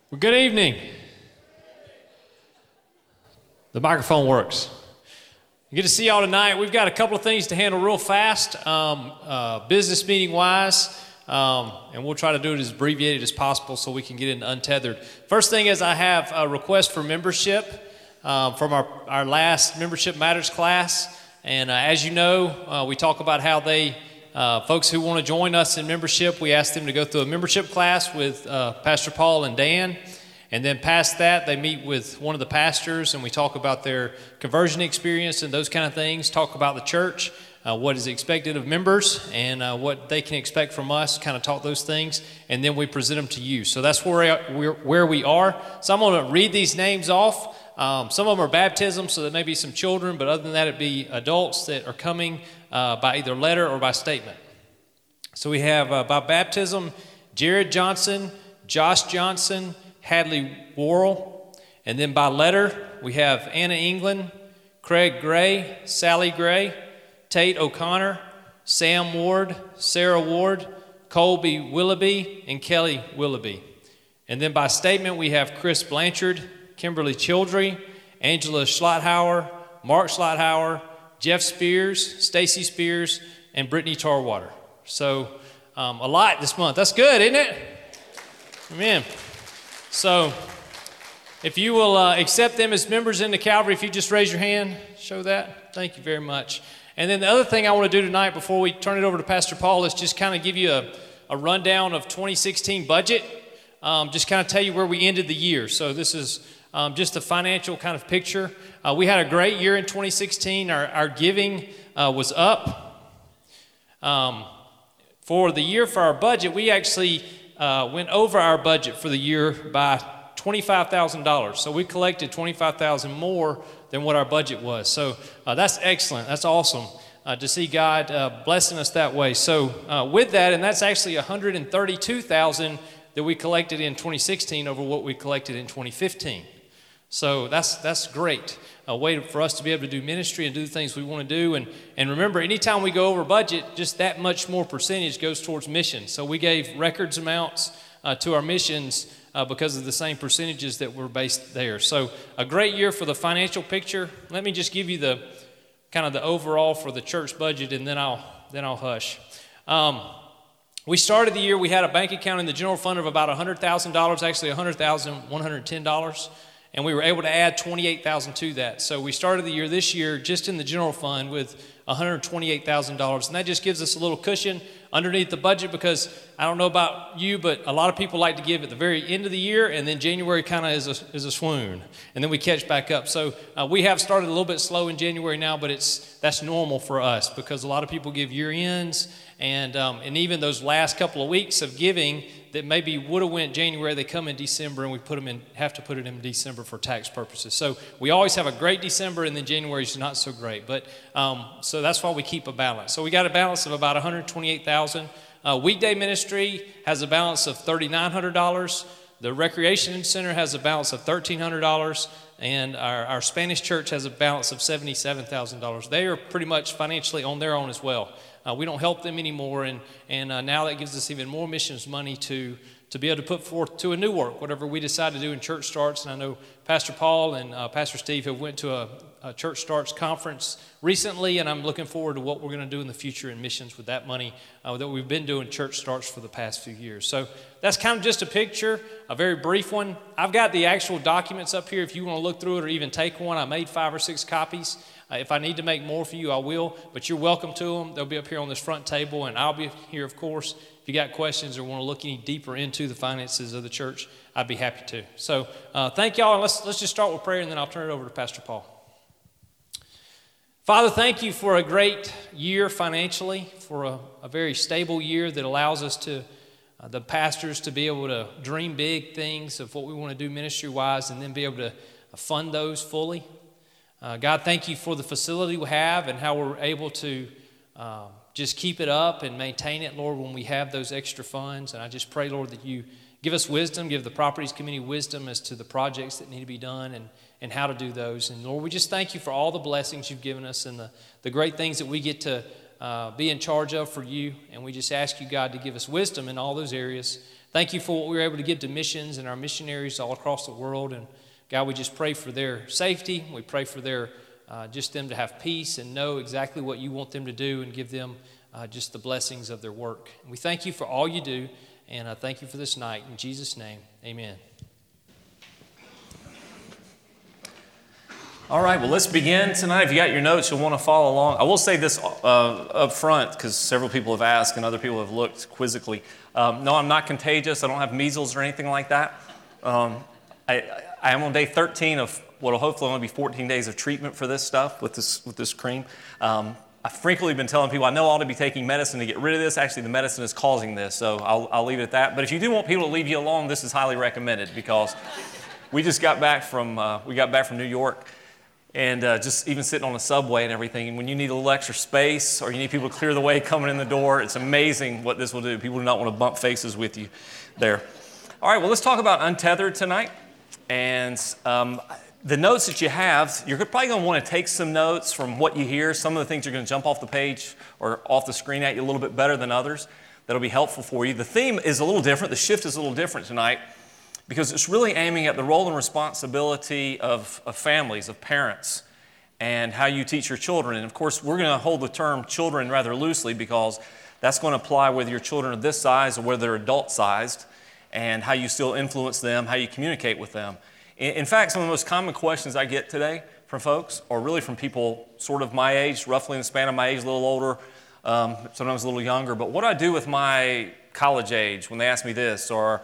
Well, good evening. The microphone works. Good to see y'all tonight. We've got a couple of things to handle real fast, business meeting wise, and we'll try to do it as abbreviated as possible so we can get into Untethered. First thing is I have a request for membership from our last Membership Matters class. And as you know, we talk about how folks who want to join us in membership, we ask them to go through a membership class with Pastor Paul and Dan. And then past that, they meet with one of the pastors, and we talk about their conversion experience and those kind of things, talk about the church, what is expected of members, and what they can expect from us, kind of talk those things, and then we present them to you. So that's where we are. So I'm going to read these names off. Some of them are baptisms, so there may be some children, but other than that, it'd be adults that are coming by either letter or by statement. So we have by baptism, Jared Johnson, Josh Johnson, Hadley Worrell, and then by letter, we have Anna England, Craig Gray, Sally Gray, Tate O'Connor, Sam Ward, Sarah Ward, Colby Willoughby, and Kelly Willoughby. And then by statement, we have Chris Blanchard, Kimberly Childry, Angela Schlotthauer, Mark Schlotthauer, Jeff Spears, Stacy Spears, and Brittany Tarwater. So a lot this month. That's good, isn't it? Amen. So if you will accept them as members into Calvary, if you just raise your hand, show that. Thank you very much. And then the other thing I want to do tonight before we turn it over to Pastor Paul is just kind of give you a rundown of 2016 budget, just kind of tell you where we ended the year. So this is just a financial kind of picture. We had a great year in 2016. Our giving was up. For the year for our budget, we actually went over our budget for the year by $25,000. So we collected $25,000 more than what our budget was. So that's excellent. That's awesome to see God blessing us that way. So with that, and that's actually $132,000 that we collected in 2016 over what we collected in 2015. So that's great. A way for us to be able to do ministry and do the things we want to do. And remember, anytime we go over budget, just that much more percentage goes towards missions. So we gave records amounts to our missions because of the same percentages that were based there. So a great year for the financial picture. Let me just give you the kind of the overall for the church budget, and then I'll hush. We started the year, we had a bank account in the general fund of about $100,000, actually $100,110. And we were able to add $28,000 to that. So we started the year this year just in the general fund with $128,000. And that just gives us a little cushion underneath the budget, because I don't know about you, but a lot of people like to give at the very end of the year, and then January kind of is a swoon. And then we catch back up. So we have started a little bit slow in January now, but that's normal for us because a lot of people give year ends. And even those last couple of weeks of giving that maybe would have went January, they come in December, and we have to put it in December for tax purposes. So we always have a great December, and then January is not so great. But so that's why we keep a balance. So we got a balance of about $128,000. Weekday ministry has a balance of $3,900. The Recreation Center has a balance of $1,300. And our Spanish church has a balance of $77,000. They are pretty much financially on their own as well. We don't help them anymore, and now that gives us even more missions money to be able to put forth to a new work, whatever we decide to do in Church Starts. And I know Pastor Paul and Pastor Steve have went to a Church Starts conference recently, and I'm looking forward to what we're going to do in the future in missions with that money that we've been doing Church Starts for the past few years. So that's kind of just a picture, a very brief one. I've got the actual documents up here if you want to look through it or even take one. I made 5 or 6 copies. If I need to make more for you, I will, but you're welcome to them. They'll be up here on this front table, and I'll be here, of course. If you got questions or want to look any deeper into the finances of the church, I'd be happy to. So thank y'all, and let's just start with prayer, and then I'll turn it over to Pastor Paul. Father, thank you for a great year financially, for a very stable year that allows us to, the pastors, to be able to dream big things of what we want to do ministry-wise and then be able to fund those fully. God, thank you for the facility we have and how we're able to just keep it up and maintain it, Lord, when we have those extra funds. And I just pray, Lord, that you give us wisdom, give the Properties Committee wisdom as to the projects that need to be done and how to do those. And Lord, we just thank you for all the blessings you've given us and the great things that we get to be in charge of for you. And we just ask you, God, to give us wisdom in all those areas. Thank you for what we were able to give to missions and our missionaries all across the world. And God, we just pray for their safety. We pray for their just them to have peace and know exactly what you want them to do and give them just the blessings of their work. And we thank you for all you do, and thank you for this night. In Jesus' name, amen. All right, well, let's begin tonight. If you got your notes, you'll want to follow along. I will say this up front, because several people have asked and other people have looked quizzically. No, I'm not contagious. I don't have measles or anything like that. I am on day 13 of what will hopefully only be 14 days of treatment for this stuff with this cream. I've frequently been telling people I know I ought to be taking medicine to get rid of this. Actually, the medicine is causing this, so I'll leave it at that. But if you do want people to leave you alone, this is highly recommended, because we just got back from New York. And just even sitting on the subway and everything, and when you need a little extra space or you need people to clear the way coming in the door, it's amazing what this will do. People do not want to bump faces with you there. All right, well, let's talk about Untethered tonight. And the notes that you have, you're probably going to want to take some notes from what you hear. Some of the things are going to jump off the page or off the screen at you a little bit better than others. That'll be helpful for you. The theme is a little different. The shift is a little different tonight, because it's really aiming at the role and responsibility of families, of parents, and how you teach your children. And of course, we're going to hold the term children rather loosely, because that's going to apply whether your children are this size or whether they're adult-sized, and how you still influence them, how you communicate with them. In fact, some of the most common questions I get today from folks, or really from people sort of my age, roughly in the span of my age, a little older, sometimes a little younger, but what do I do with my college age when they ask me this, or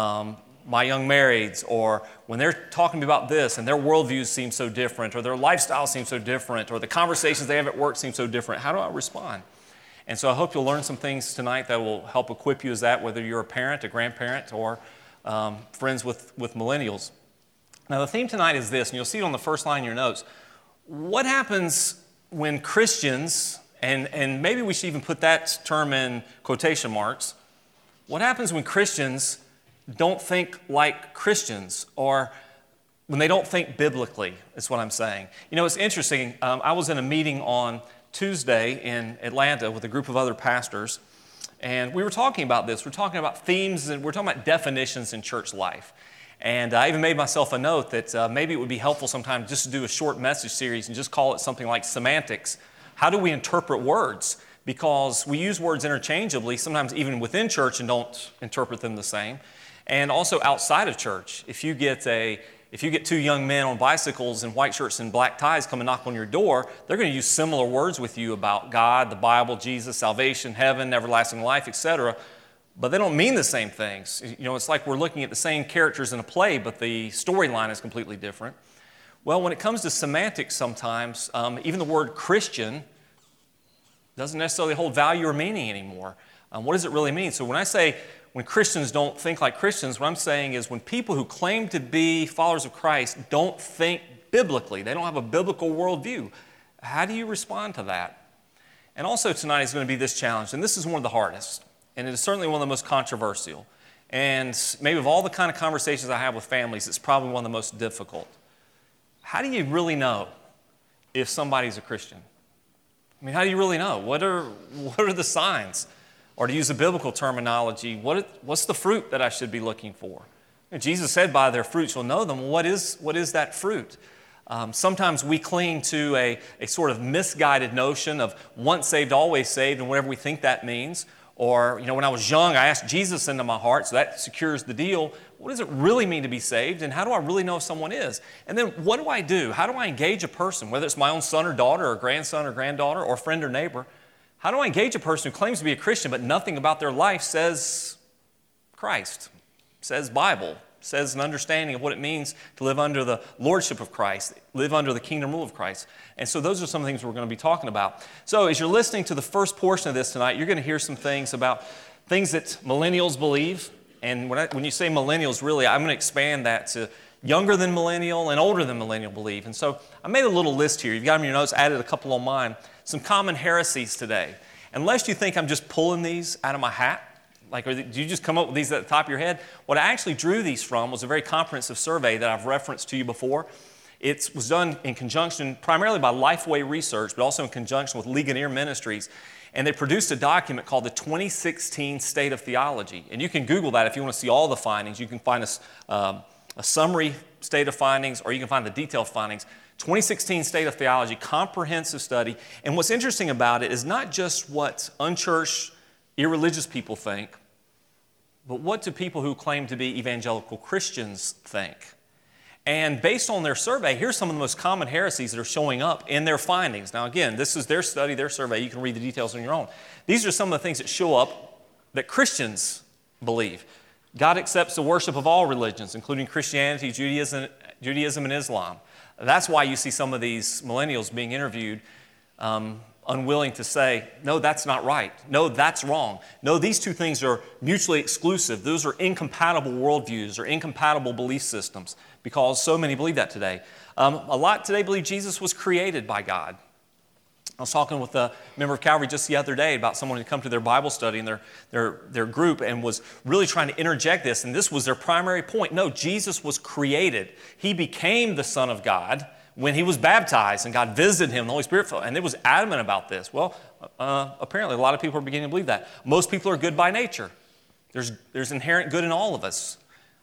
my young marrieds, or when they're talking to me about this and their worldviews seem so different, or their lifestyle seems so different, or the conversations they have at work seem so different, how do I respond? And so I hope you'll learn some things tonight that will help equip you as that, whether you're a parent, a grandparent, or friends with millennials. Now the theme tonight is this, and you'll see it on the first line in your notes. What happens when Christians, and maybe we should even put that term in quotation marks, what happens when Christians don't think like Christians, or when they don't think biblically, is what I'm saying. You know, it's interesting. I was in a meeting on Tuesday in Atlanta with a group of other pastors, and we were talking about this. We're talking about themes, and we're talking about definitions in church life. And I even made myself a note that maybe it would be helpful sometime just to do a short message series and just call it something like semantics. How do we interpret words? Because we use words interchangeably, sometimes even within church, and don't interpret them the same. And also outside of church, if you get two young men on bicycles in white shirts and black ties come and knock on your door, they're going to use similar words with you about God, the Bible, Jesus, salvation, heaven, everlasting life, etc. But they don't mean the same things. You know, it's like we're looking at the same characters in a play, but the storyline is completely different. Well, when it comes to semantics sometimes, even the word Christian doesn't necessarily hold value or meaning anymore. What does it really mean? So when I say when Christians don't think like Christians, what I'm saying is when people who claim to be followers of Christ don't think biblically, they don't have a biblical worldview, how do you respond to that? And also tonight is going to be this challenge, and this is one of the hardest, and it is certainly one of the most controversial. And maybe of all the kind of conversations I have with families, it's probably one of the most difficult. How do you really know if somebody's a Christian? I mean, how do you really know? What are the signs? Or to use a biblical terminology, what's the fruit that I should be looking for? And Jesus said, by their fruits you'll know them. What is that fruit? Sometimes we cling to a sort of misguided notion of once saved, always saved, and whatever we think that means. Or, you know, when I was young, I asked Jesus into my heart, so that secures the deal. What does it really mean to be saved, and how do I really know if someone is? And then what do I do? How do I engage a person, whether it's my own son or daughter or grandson or granddaughter or friend or neighbor? How do I engage a person who claims to be a Christian but nothing about their life says Christ, says Bible, says an understanding of what it means to live under the lordship of Christ, live under the kingdom rule of Christ? And so those are some things we're going to be talking about. So as you're listening to the first portion of this tonight, you're going to hear some things about things that millennials believe. And when you say millennials, really, I'm going to expand that to younger than millennial and older than millennial believe. And so I made a little list here. You've got them in your notes, added a couple on mine. Some common heresies today. Unless you think I'm just pulling these out of my hat, like, or did you just come up with these at the top of your head? What I actually drew these from was a very comprehensive survey that I've referenced to you before. It was done in conjunction primarily by Lifeway Research, but also in conjunction with Ligonier Ministries. And they produced a document called the 2016 State of Theology. And you can Google that if you want to see all the findings. You can find a summary state of findings, or you can find the detailed findings. 2016 State of Theology, comprehensive study. And what's interesting about it is not just what unchurched, irreligious people think, but what do people who claim to be evangelical Christians think? And based on their survey, here's some of the most common heresies that are showing up in their findings. Now again, this is their study, their survey. You can read the details on your own. These are some of the things that show up that Christians believe. God accepts the worship of all religions, including Christianity, Judaism, and Islam. That's why you see some of these millennials being interviewed unwilling to say, no, that's not right. No, that's wrong. No, these two things are mutually exclusive. Those are incompatible worldviews or incompatible belief systems, because so many believe that today. A lot today believe Jesus was created by God. I was talking with a member of Calvary just the other day about someone who had come to their Bible study in their group and was really trying to interject this, and this was their primary point. No, Jesus was created. He became the Son of God when he was baptized, and God visited him, the Holy Spirit fell, and it was adamant about this. Well, apparently a lot of people are beginning to believe that. Most people are good by nature. There's inherent good in all of us.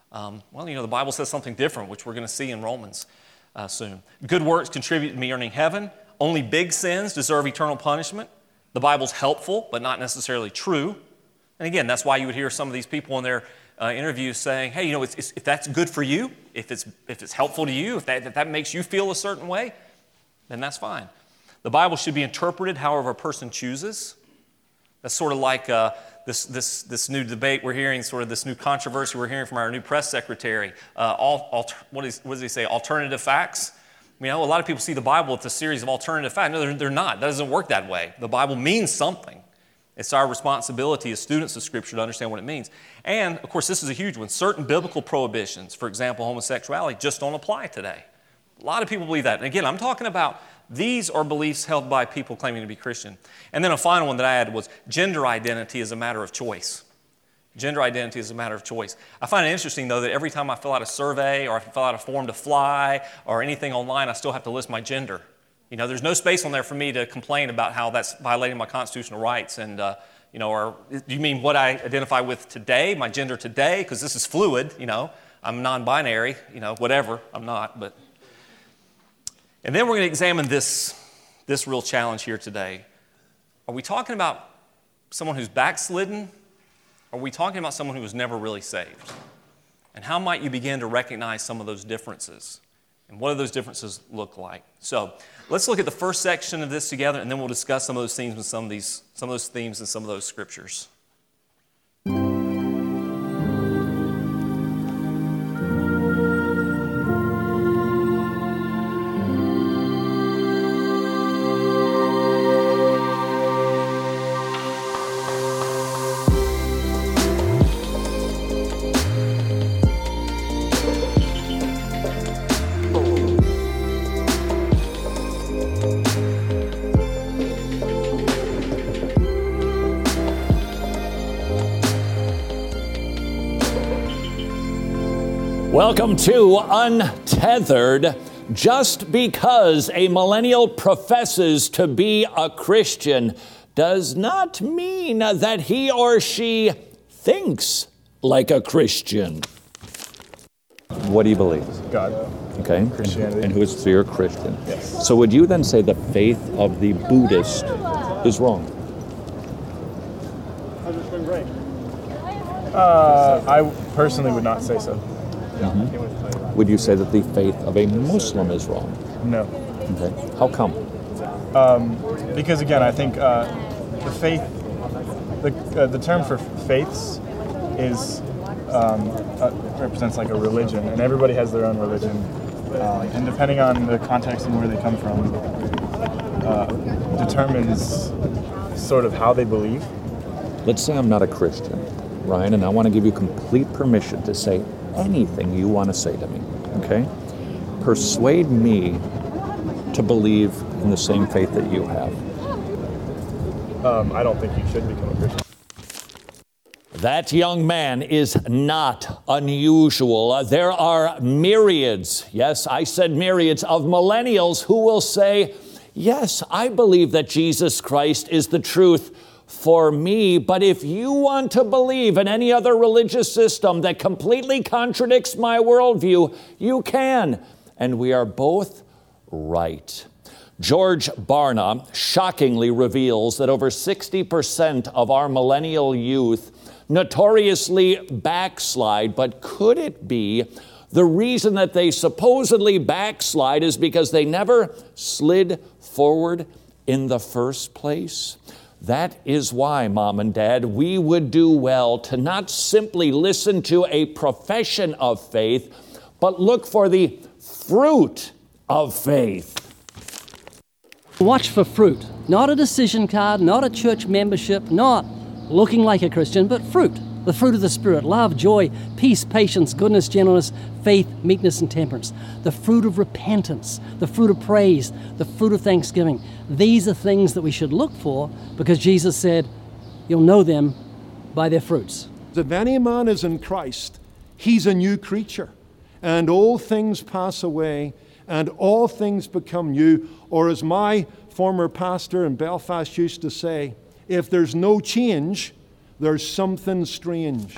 The Bible says something different, which we're going to see in Romans soon. Good works contribute to me earning heaven. Only big sins deserve eternal punishment. The Bible's helpful, but not necessarily true. And again, that's why you would hear some of these people in their interviews saying, hey, if that's good for you, if it's helpful to you, if that makes you feel a certain way, then that's fine. The Bible should be interpreted however a person chooses. That's sort of like this new debate we're hearing, sort of this new controversy we're hearing from our new press secretary. What does he say? Alternative facts? A lot of people see the Bible as a series of alternative facts. No, they're not. That doesn't work that way. The Bible means something. It's our responsibility as students of Scripture to understand what it means. And, of course, this is a huge one. Certain biblical prohibitions, for example, homosexuality, just don't apply today. A lot of people believe that. And again, I'm talking about these are beliefs held by people claiming to be Christian. And then a final one that I had was gender identity is a matter of choice. Gender identity is a matter of choice. I find it interesting, though, that every time I fill out a survey or I fill out a form to fly or anything online, I still have to list my gender. There's no space on there for me to complain about how that's violating my constitutional rights. And, or do you mean what I identify with today, my gender today? Because this is fluid, I'm non-binary, whatever, I'm not. And then we're going to examine this real challenge here today. Are we talking about someone who's backslidden? Or are we talking about someone who was never really saved? And how might you begin to recognize some of those differences? And what do those differences look like? So let's look at the first section of this together, and then we'll discuss some of those themes and some of those themes and some of those scriptures. Welcome to Untethered. Just because a millennial professes to be a Christian does not mean that he or she thinks like a Christian. What do you believe? God. Okay. Christianity. And so you're a Christian. Yes. So would you then say the faith of the Buddhist is wrong? I personally would not say so. Mm-hmm. Would you say that the faith of a Muslim is wrong? No. Okay. How come? Because again, I think the faith, the term for faiths is represents like a religion, and everybody has their own religion, and depending on the context and where they come from, determines sort of how they believe. Let's say I'm not a Christian, Ryan, and I want to give you complete permission to say anything you want to say to me, okay? Persuade me to believe in the same faith that you have. I don't think you should become a Christian. That young man is not unusual. There are myriads, yes, I said myriads, of millennials who will say, yes, I believe that Jesus Christ is the truth for me, but if you want to believe in any other religious system that completely contradicts my worldview, you can. And we are both right. George Barna shockingly reveals that over 60% of our millennial youth notoriously backslide, but could it be the reason that they supposedly backslide is because they never slid forward in the first place? That is why, Mom and Dad, we would do well to not simply listen to a profession of faith, but look for the fruit of faith. Watch for fruit, not a decision card, not a church membership, not looking like a Christian, but fruit. The fruit of the Spirit: love, joy, peace, patience, goodness, gentleness, faith, meekness, and temperance. The fruit of repentance, the fruit of praise, the fruit of thanksgiving. These are things that we should look for because Jesus said, you'll know them by their fruits. If any man is in Christ, he's a new creature, and all things pass away, and all things become new. Or as my former pastor in Belfast used to say, if there's no change, there's something strange.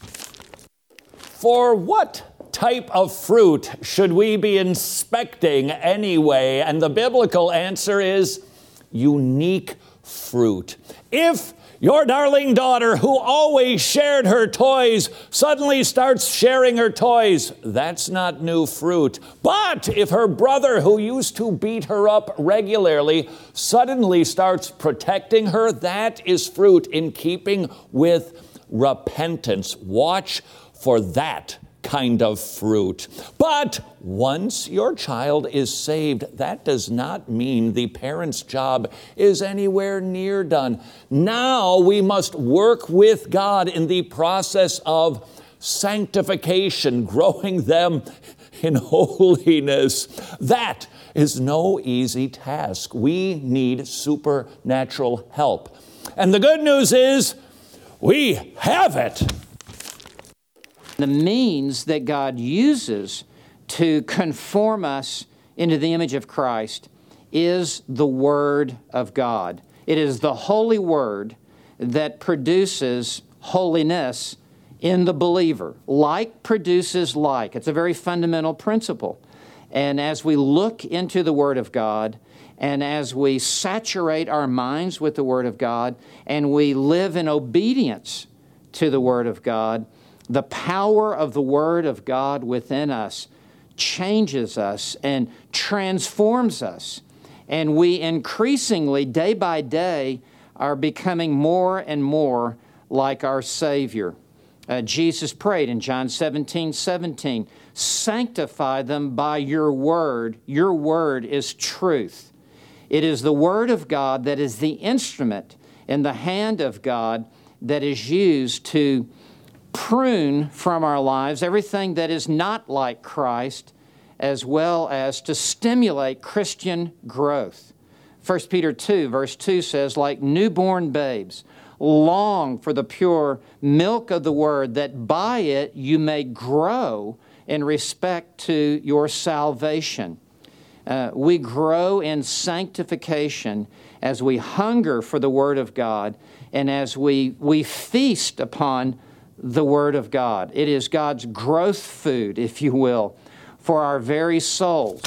For what type of fruit should we be inspecting anyway? And the biblical answer is unique fruit. If your darling daughter, who always shared her toys, suddenly starts sharing her toys, that's not new fruit. But if her brother, who used to beat her up regularly, suddenly starts protecting her, that is fruit in keeping with repentance. Watch for that kind of fruit. But once your child is saved, that does not mean the parent's job is anywhere near done. Now we must work with God in the process of sanctification, growing them in holiness. That is no easy task. We need supernatural help. And the good news is we have it. The means that God uses to conform us into the image of Christ is the Word of God. It is the Holy Word that produces holiness in the believer. Like produces like. It's a very fundamental principle. And as we look into the Word of God, and as we saturate our minds with the Word of God, and we live in obedience to the Word of God, the power of the Word of God within us changes us and transforms us. And we increasingly, day by day, are becoming more and more like our Savior. Jesus prayed in John 17:17, sanctify them by your word. Your word is truth. It is the Word of God that is the instrument in the hand of God that is used to prune from our lives everything that is not like Christ, as well as to stimulate Christian growth. 1 Peter 2, verse 2 says, like newborn babes, long for the pure milk of the Word, that by it you may grow in respect to your salvation. We grow in sanctification as we hunger for the Word of God and as we feast upon the Word of God. It is God's growth food, if you will, for our very souls.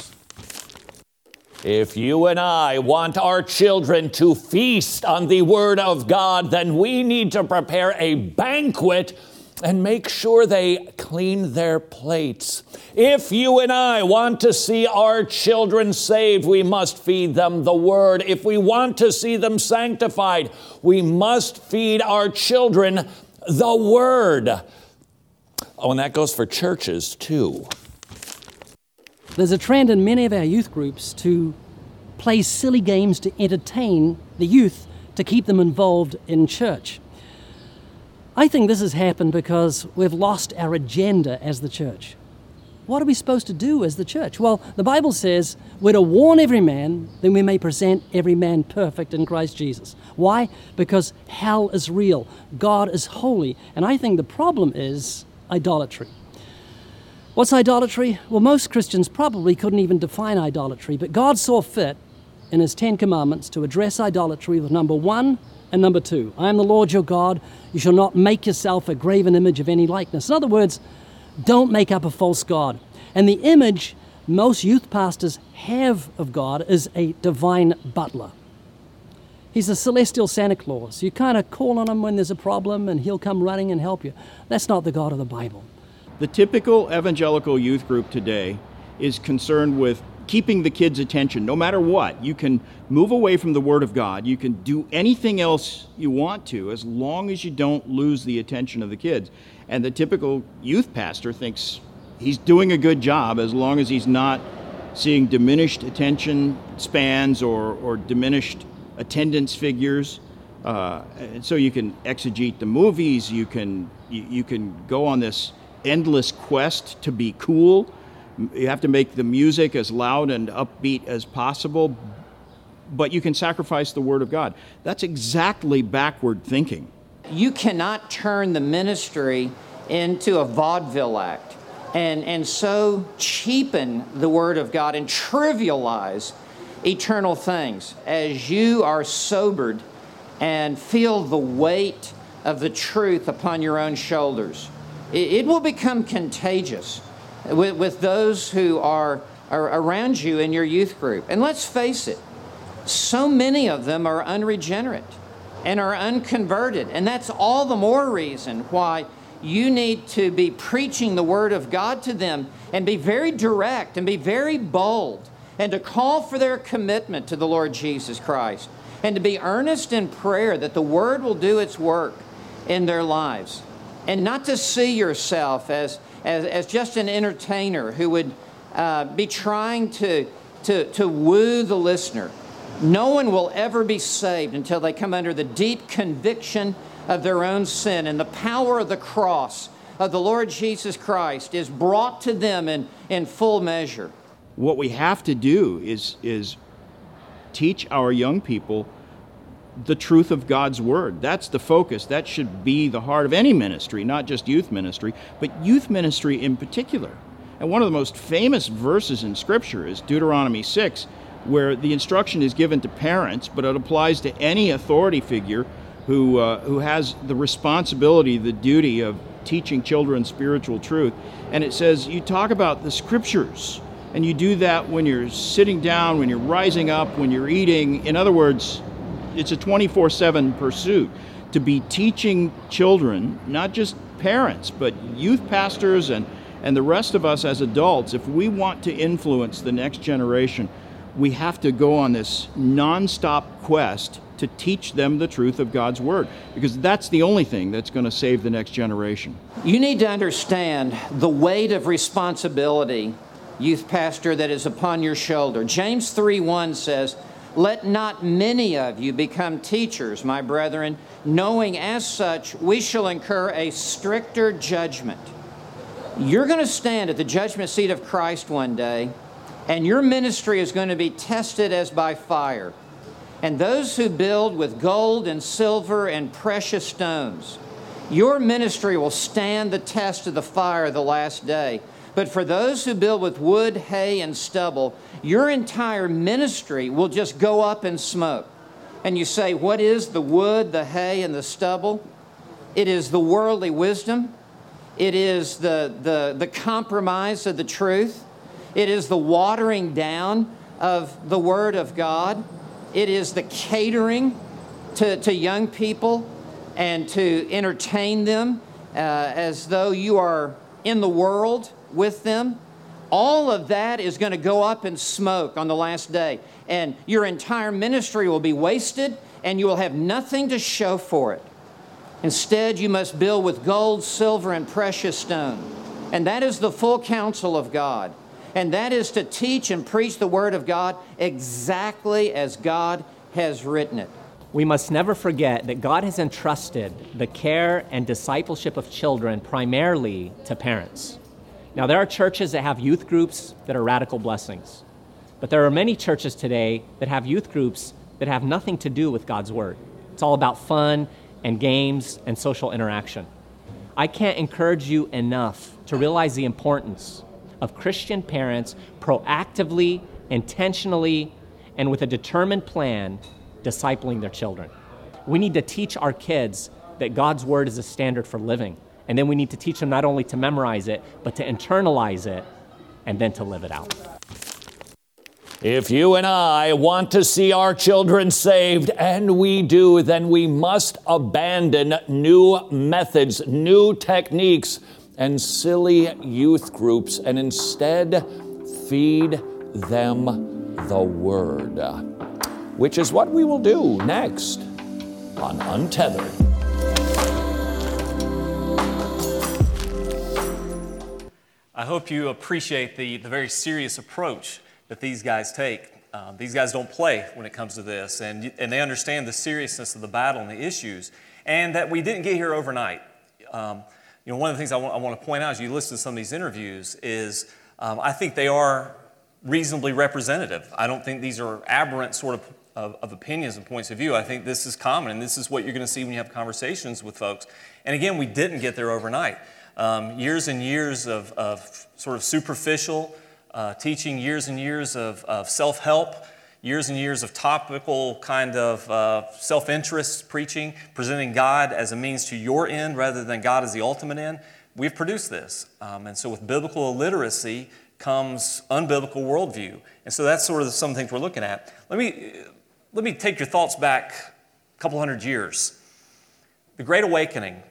If you and I want our children to feast on the Word of God, then we need to prepare a banquet and make sure they clean their plates. If you and I want to see our children saved, we must feed them the Word. If we want to see them sanctified, we must feed our children the Word. Oh, and that goes for churches too. There's a trend in many of our youth groups to play silly games to entertain the youth, to keep them involved in church. I think this has happened because we've lost our agenda as the church. what are we supposed to do as the church? Well, the Bible says we're to warn every man, then we may present every man perfect in Christ Jesus. Why? Because hell is real. God is holy. And I think the problem is idolatry. What's idolatry? Well, most Christians probably couldn't even define idolatry, but God saw fit in His 10 Commandments to address idolatry with number 1 and number 2. I am the Lord your God. You shall not make yourself a graven image of any likeness. In other words, don't make up a false god. And the image most youth pastors have of God is a divine butler. He's a celestial Santa Claus. You kind of call on him when there's a problem and he'll come running and help you. That's not the God of the Bible. The typical evangelical youth group today is concerned with keeping the kids' attention no matter what. You can move away from the Word of God. You can do anything else you want to as long as you don't lose the attention of the kids. And the typical youth pastor thinks he's doing a good job as long as he's not seeing diminished attention spans or diminished attendance figures. And so you can exegete the movies, you can go on this endless quest to be cool. You have to make the music as loud and upbeat as possible, but you can sacrifice the Word of God. That's exactly backward thinking. You cannot turn the ministry into a vaudeville act and so cheapen the Word of God and trivialize eternal things as you are sobered and feel the weight of the truth upon your own shoulders. It will become contagious with those who are around you in your youth group. And let's face it, so many of them are unregenerate and are unconverted. And that's all the more reason why you need to be preaching the Word of God to them and be very direct and be very bold and to call for their commitment to the Lord Jesus Christ and to be earnest in prayer that the Word will do its work in their lives. And not to see yourself as just an entertainer who would be trying to woo the listener. No one will ever be saved until they come under the deep conviction of their own sin, and the power of the cross of the Lord Jesus Christ is brought to them in full measure. What we have to do is teach our young people the truth of God's Word. That's the focus. That should be the heart of any ministry, not just youth ministry, but youth ministry in particular. And one of the most famous verses in Scripture is Deuteronomy 6, where the instruction is given to parents, but it applies to any authority figure who has the responsibility, the duty of teaching children spiritual truth. And it says, you talk about the Scriptures, and you do that when you're sitting down, when you're rising up, when you're eating. In other words, it's a 24/7 pursuit to be teaching children, not just parents, but youth pastors and the rest of us as adults. If we want to influence the next generation, we have to go on this nonstop quest to teach them the truth of God's Word, because that's the only thing that's going to save the next generation. You need to understand the weight of responsibility, youth pastor, that is upon your shoulder. James 3:1 says, "Let not many of you become teachers, my brethren, knowing as such we shall incur a stricter judgment." You're going to stand at the judgment seat of Christ one day, and your ministry is going to be tested as by fire. And those who build with gold and silver and precious stones, your ministry will stand the test of the fire of the last day. But for those who build with wood, hay, and stubble, your entire ministry will just go up in smoke. And you say, what is the wood, the hay, and the stubble? It is the worldly wisdom. It is the compromise of the truth. It is the watering down of the Word of God. It is the catering to young people and to entertain them as though you are in the world with them. All of that is going to go up in smoke on the last day. And your entire ministry will be wasted, and you will have nothing to show for it. Instead, you must build with gold, silver, and precious stone. And that is the full counsel of God. And that is to teach and preach the Word of God exactly as God has written it. We must never forget that God has entrusted the care and discipleship of children primarily to parents. Now, there are churches that have youth groups that are radical blessings, but there are many churches today that have youth groups that have nothing to do with God's Word. It's all about fun and games and social interaction. I can't encourage you enough to realize the importance of Christian parents proactively, intentionally, and with a determined plan, discipling their children. We need to teach our kids that God's Word is a standard for living. And then we need to teach them not only to memorize it, but to internalize it and then to live it out. If you and I want to see our children saved, and we do, then we must abandon new methods, new techniques, and silly youth groups, and instead feed them the Word, which is what we will do next on Untethered. I hope you appreciate the very serious approach that these guys take. These guys don't play when it comes to this, and they understand the seriousness of the battle and the issues, and that we didn't get here overnight. One of the things I want to point out as you listen to some of these interviews is I think they are reasonably representative. I don't think these are aberrant sort of opinions and points of view. I think this is common, and this is what you're going to see when you have conversations with folks. And again, we didn't get there overnight. Years and years of sort of superficial teaching, years and years of self-help, years and years of topical kind of self-interest preaching, presenting God as a means to your end rather than God as the ultimate end. We've produced this. And so with biblical illiteracy comes unbiblical worldview. And so that's sort of some things we're looking at. Let me take your thoughts back a couple hundred years. The Great Awakening.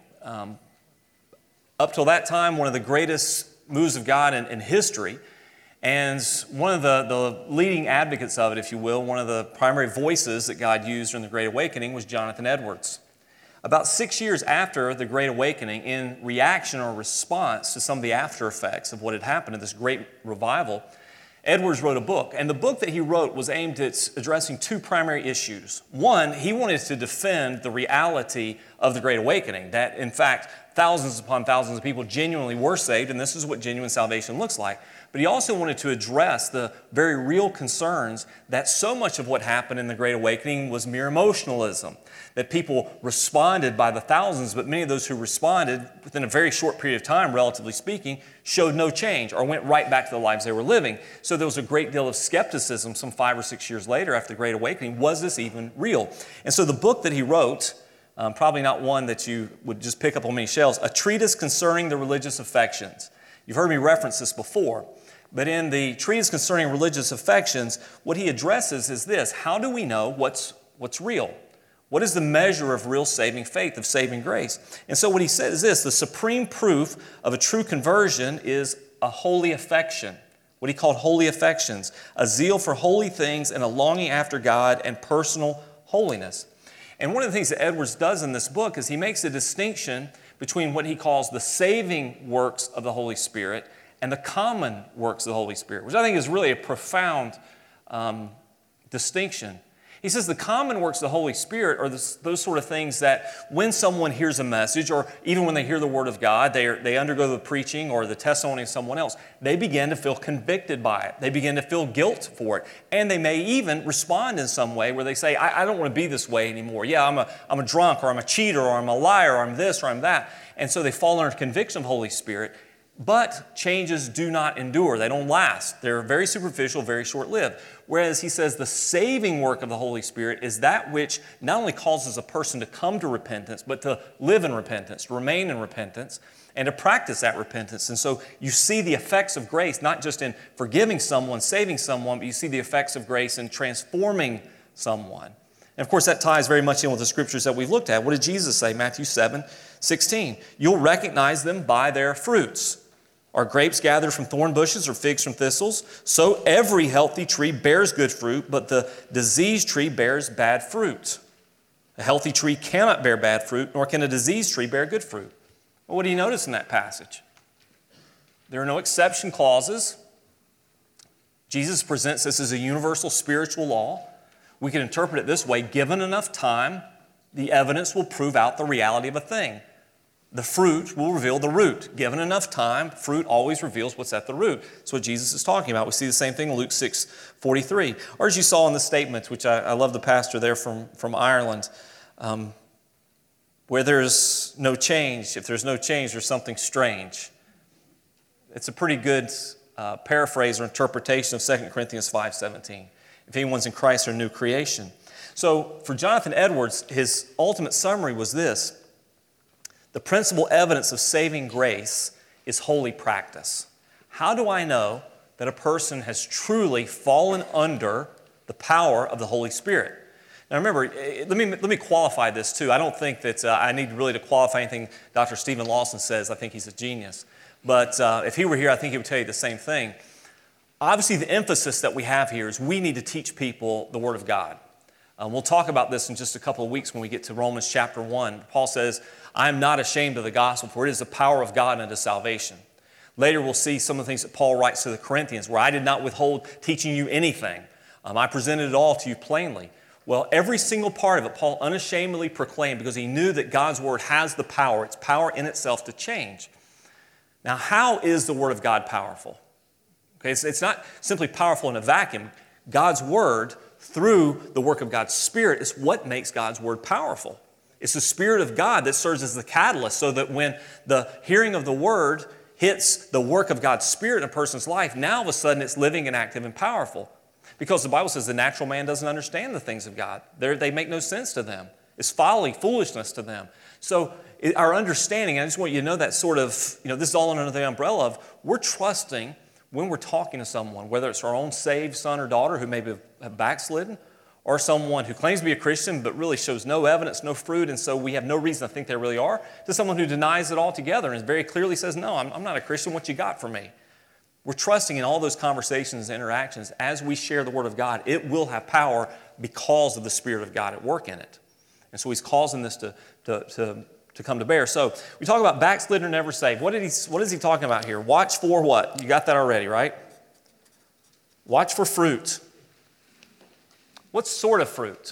Up till that time, one of the greatest moves of God in history, and one of the leading advocates of it, if you will, one of the primary voices that God used during the Great Awakening was Jonathan Edwards. About 6 years after the Great Awakening, in reaction or response to some of the after effects of what had happened in this great revival, Edwards wrote a book, and the book that he wrote was aimed at addressing two primary issues. One, he wanted to defend the reality of the Great Awakening, that in fact, thousands upon thousands of people genuinely were saved, and this is what genuine salvation looks like. But he also wanted to address the very real concerns that so much of what happened in the Great Awakening was mere emotionalism, that people responded by the thousands, but many of those who responded within a very short period of time, relatively speaking, showed no change or went right back to the lives they were living. So there was a great deal of skepticism some 5 or 6 years later after the Great Awakening. Was this even real? And so the book that he wrote, probably not one that you would just pick up on many shelves, A Treatise Concerning the Religious Affections. You've heard me reference this before, but in the Treatise Concerning Religious Affections, what he addresses is this: how do we know what's real? What is the measure of real saving faith, of saving grace? And so what he says is this: the supreme proof of a true conversion is a holy affection, what he called holy affections, a zeal for holy things and a longing after God and personal holiness. And one of the things that Edwards does in this book is he makes a distinction between what he calls the saving works of the Holy Spirit and the common works of the Holy Spirit, which I think is really a profound distinction. He says the common works of the Holy Spirit are those sort of things that when someone hears a message, or even when they hear the Word of God, they undergo the preaching or the testimony of someone else, they begin to feel convicted by it. They begin to feel guilt for it. And they may even respond in some way where they say, I don't want to be this way anymore. Yeah, I'm a drunk, or I'm a cheater, or I'm a liar, or I'm this, or I'm that. And so they fall under conviction of the Holy Spirit. But changes do not endure. They don't last. They're very superficial, very short-lived. Whereas he says the saving work of the Holy Spirit is that which not only causes a person to come to repentance, but to live in repentance, to remain in repentance, and to practice that repentance. And so you see the effects of grace, not just in forgiving someone, saving someone, but you see the effects of grace in transforming someone. And of course, that ties very much in with the scriptures that we've looked at. What did Jesus say? Matthew 7:16. You'll recognize them by their fruits. Are grapes gathered from thorn bushes or figs from thistles? So every healthy tree bears good fruit, but the diseased tree bears bad fruit. A healthy tree cannot bear bad fruit, nor can a diseased tree bear good fruit. Well, what do you notice in that passage? There are no exception clauses. Jesus presents this as a universal spiritual law. We can interpret it this way: given enough time, the evidence will prove out the reality of a thing. The fruit will reveal the root. Given enough time, fruit always reveals what's at the root. That's what Jesus is talking about. We see the same thing in Luke 6:43. Or as you saw in the statement, which I love the pastor there from Ireland, where there's no change, if there's no change, there's something strange. It's a pretty good paraphrase or interpretation of 2 Corinthians 5:17. If anyone's in Christ, they're a new creation. So for Jonathan Edwards, his ultimate summary was this: the principal evidence of saving grace is holy practice. How do I know that a person has truly fallen under the power of the Holy Spirit? Now remember, let me qualify this too. I don't think that I need really to qualify anything Dr. Stephen Lawson says. I think he's a genius. But if he were here, I think he would tell you the same thing. Obviously, the emphasis that we have here is we need to teach people the Word of God. We'll talk about this in just a couple of weeks when we get to Romans chapter 1. Paul says, I am not ashamed of the gospel, for it is the power of God unto salvation. Later we'll see some of the things that Paul writes to the Corinthians, where I did not withhold teaching you anything. I presented it all to you plainly. Well, every single part of it, Paul unashamedly proclaimed because he knew that God's Word has the power. It's power in itself to change. Now, how is the Word of God powerful? Okay, it's not simply powerful in a vacuum. God's Word, through the work of God's Spirit, is what makes God's Word powerful. It's the Spirit of God that serves as the catalyst so that when the hearing of the Word hits the work of God's Spirit in a person's life, now all of a sudden it's living and active and powerful. Because the Bible says the natural man doesn't understand the things of God. They make no sense to them. It's folly, foolishness to them. So our understanding, I just want you to know that sort of, this is all under the umbrella of we're trusting when we're talking to someone, whether it's our own saved son or daughter who maybe have backslidden, or someone who claims to be a Christian but really shows no evidence, no fruit, and so we have no reason to think they really are, to someone who denies it altogether and very clearly says, no, I'm not a Christian, what you got for me? We're trusting in all those conversations and interactions as we share the Word of God, it will have power because of the Spirit of God at work in it. And so he's causing this to come to bear. So we talk about backslidden or never saved. What is he talking about here? Watch for what? You got that already, right? Watch for fruit. What sort of fruit?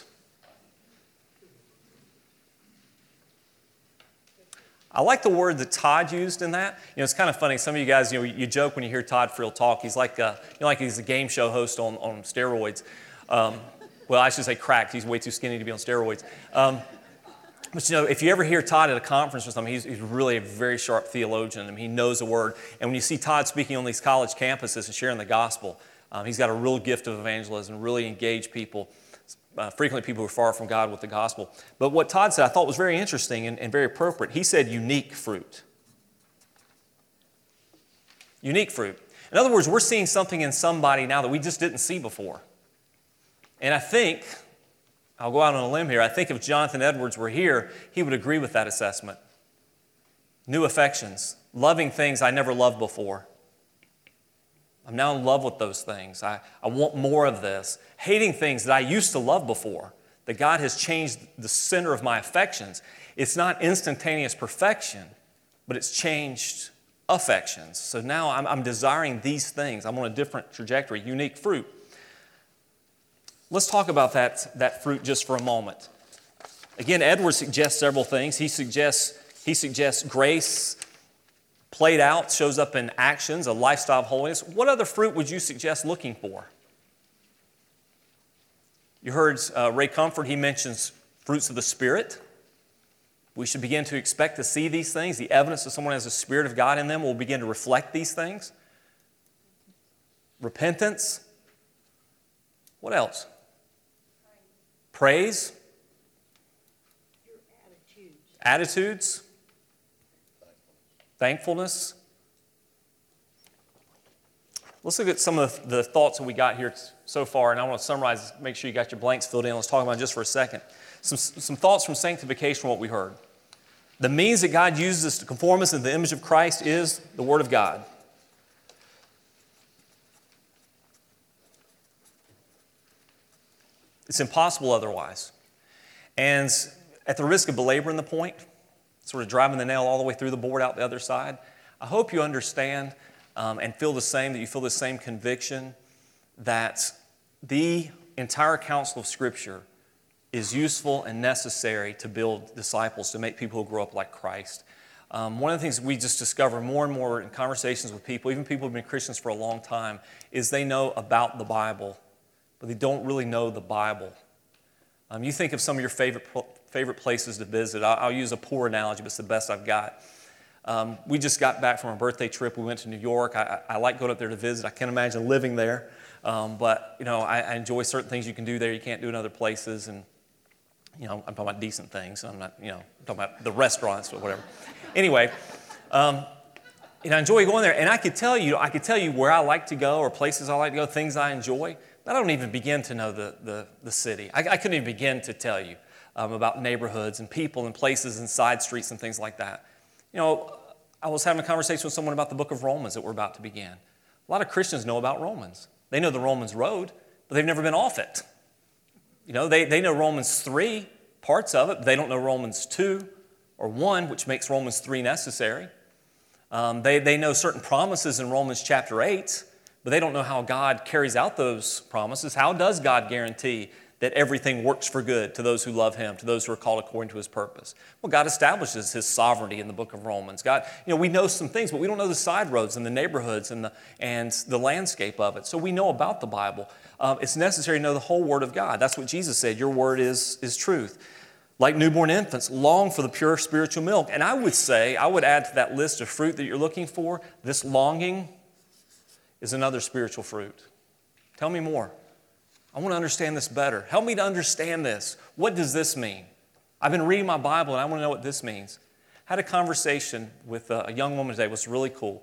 I like the word that Todd used in that. It's kind of funny. Some of you guys, you joke when you hear Todd Friel talk. He's like he's a game show host on steroids. Well, I should say cracked. He's way too skinny to be on steroids. But if you ever hear Todd at a conference or something, he's really a very sharp theologian. He knows the word. And when you see Todd speaking on these college campuses and sharing the gospel, he's got a real gift of evangelism, really engage people, frequently people who are far from God with the gospel. But what Todd said I thought was very interesting and very appropriate. He said unique fruit. Unique fruit. In other words, we're seeing something in somebody now that we just didn't see before. And I think, I'll go out on a limb here, I think if Jonathan Edwards were here, he would agree with that assessment. New affections, loving things I never loved before. I'm now in love with those things. I want more of this. Hating things that I used to love before, that God has changed the center of my affections. It's not instantaneous perfection, but it's changed affections. So now I'm desiring these things. I'm on a different trajectory, unique fruit. Let's talk about that fruit just for a moment. Again, Edwards suggests several things. He suggests grace played out, shows up in actions, a lifestyle of holiness. What other fruit would you suggest looking for? You heard Ray Comfort, he mentions fruits of the Spirit. We should begin to expect to see these things. The evidence that someone has the Spirit of God in them will begin to reflect these things. Repentance. What else? Praise. Attitudes. Thankfulness. Let's look at some of the thoughts that we got here so far, and I want to summarize, make sure you got your blanks filled in. Let's talk about it just for a second. Some thoughts from sanctification from what we heard. The means that God uses to conform us into the image of Christ is the Word of God. It's impossible otherwise. And at the risk of belaboring the point, sort of driving the nail all the way through the board out the other side, I hope you understand and feel the same, that you feel the same conviction that the entire counsel of Scripture is useful and necessary to build disciples, to make people who grow up like Christ. One of the things we just discover more and more in conversations with people, even people who've been Christians for a long time, is they know about the Bible, but they don't really know the Bible. You think of some of your favorite places to visit. I'll use a poor analogy, but it's the best I've got. We just got back from a birthday trip. We went to New York. I like going up there to visit. I can't imagine living there, but I enjoy certain things you can do there you can't do in other places. And I'm talking about decent things. I'm not, I'm talking about the restaurants or whatever. Anyway, I enjoy going there. And I could tell you where I like to go or places I like to go, things I enjoy. But I don't even begin to know the city. I couldn't even begin to tell you about neighborhoods and people and places and side streets and things like that. I was having a conversation with someone about the book of Romans that we're about to begin. A lot of Christians know about Romans. They know the Romans road, but they've never been off it. They know Romans 3, parts of it, but they don't know Romans 2 or 1, which makes Romans 3 necessary. They know certain promises in Romans chapter 8, but they don't know how God carries out those promises. How does God guarantee that everything works for good to those who love Him, to those who are called according to His purpose? Well, God establishes His sovereignty in the book of Romans. God, we know some things, but we don't know the side roads and the neighborhoods and the landscape of it. So we know about the Bible. It's necessary to know the whole Word of God. That's what Jesus said. Your Word is truth. Like newborn infants, long for the pure spiritual milk. And I would add to that list of fruit that you're looking for, this longing is another spiritual fruit. Tell me more. I want to understand this better. Help me to understand this. What does this mean? I've been reading my Bible and I want to know what this means. I had a conversation with a young woman today. It was really cool.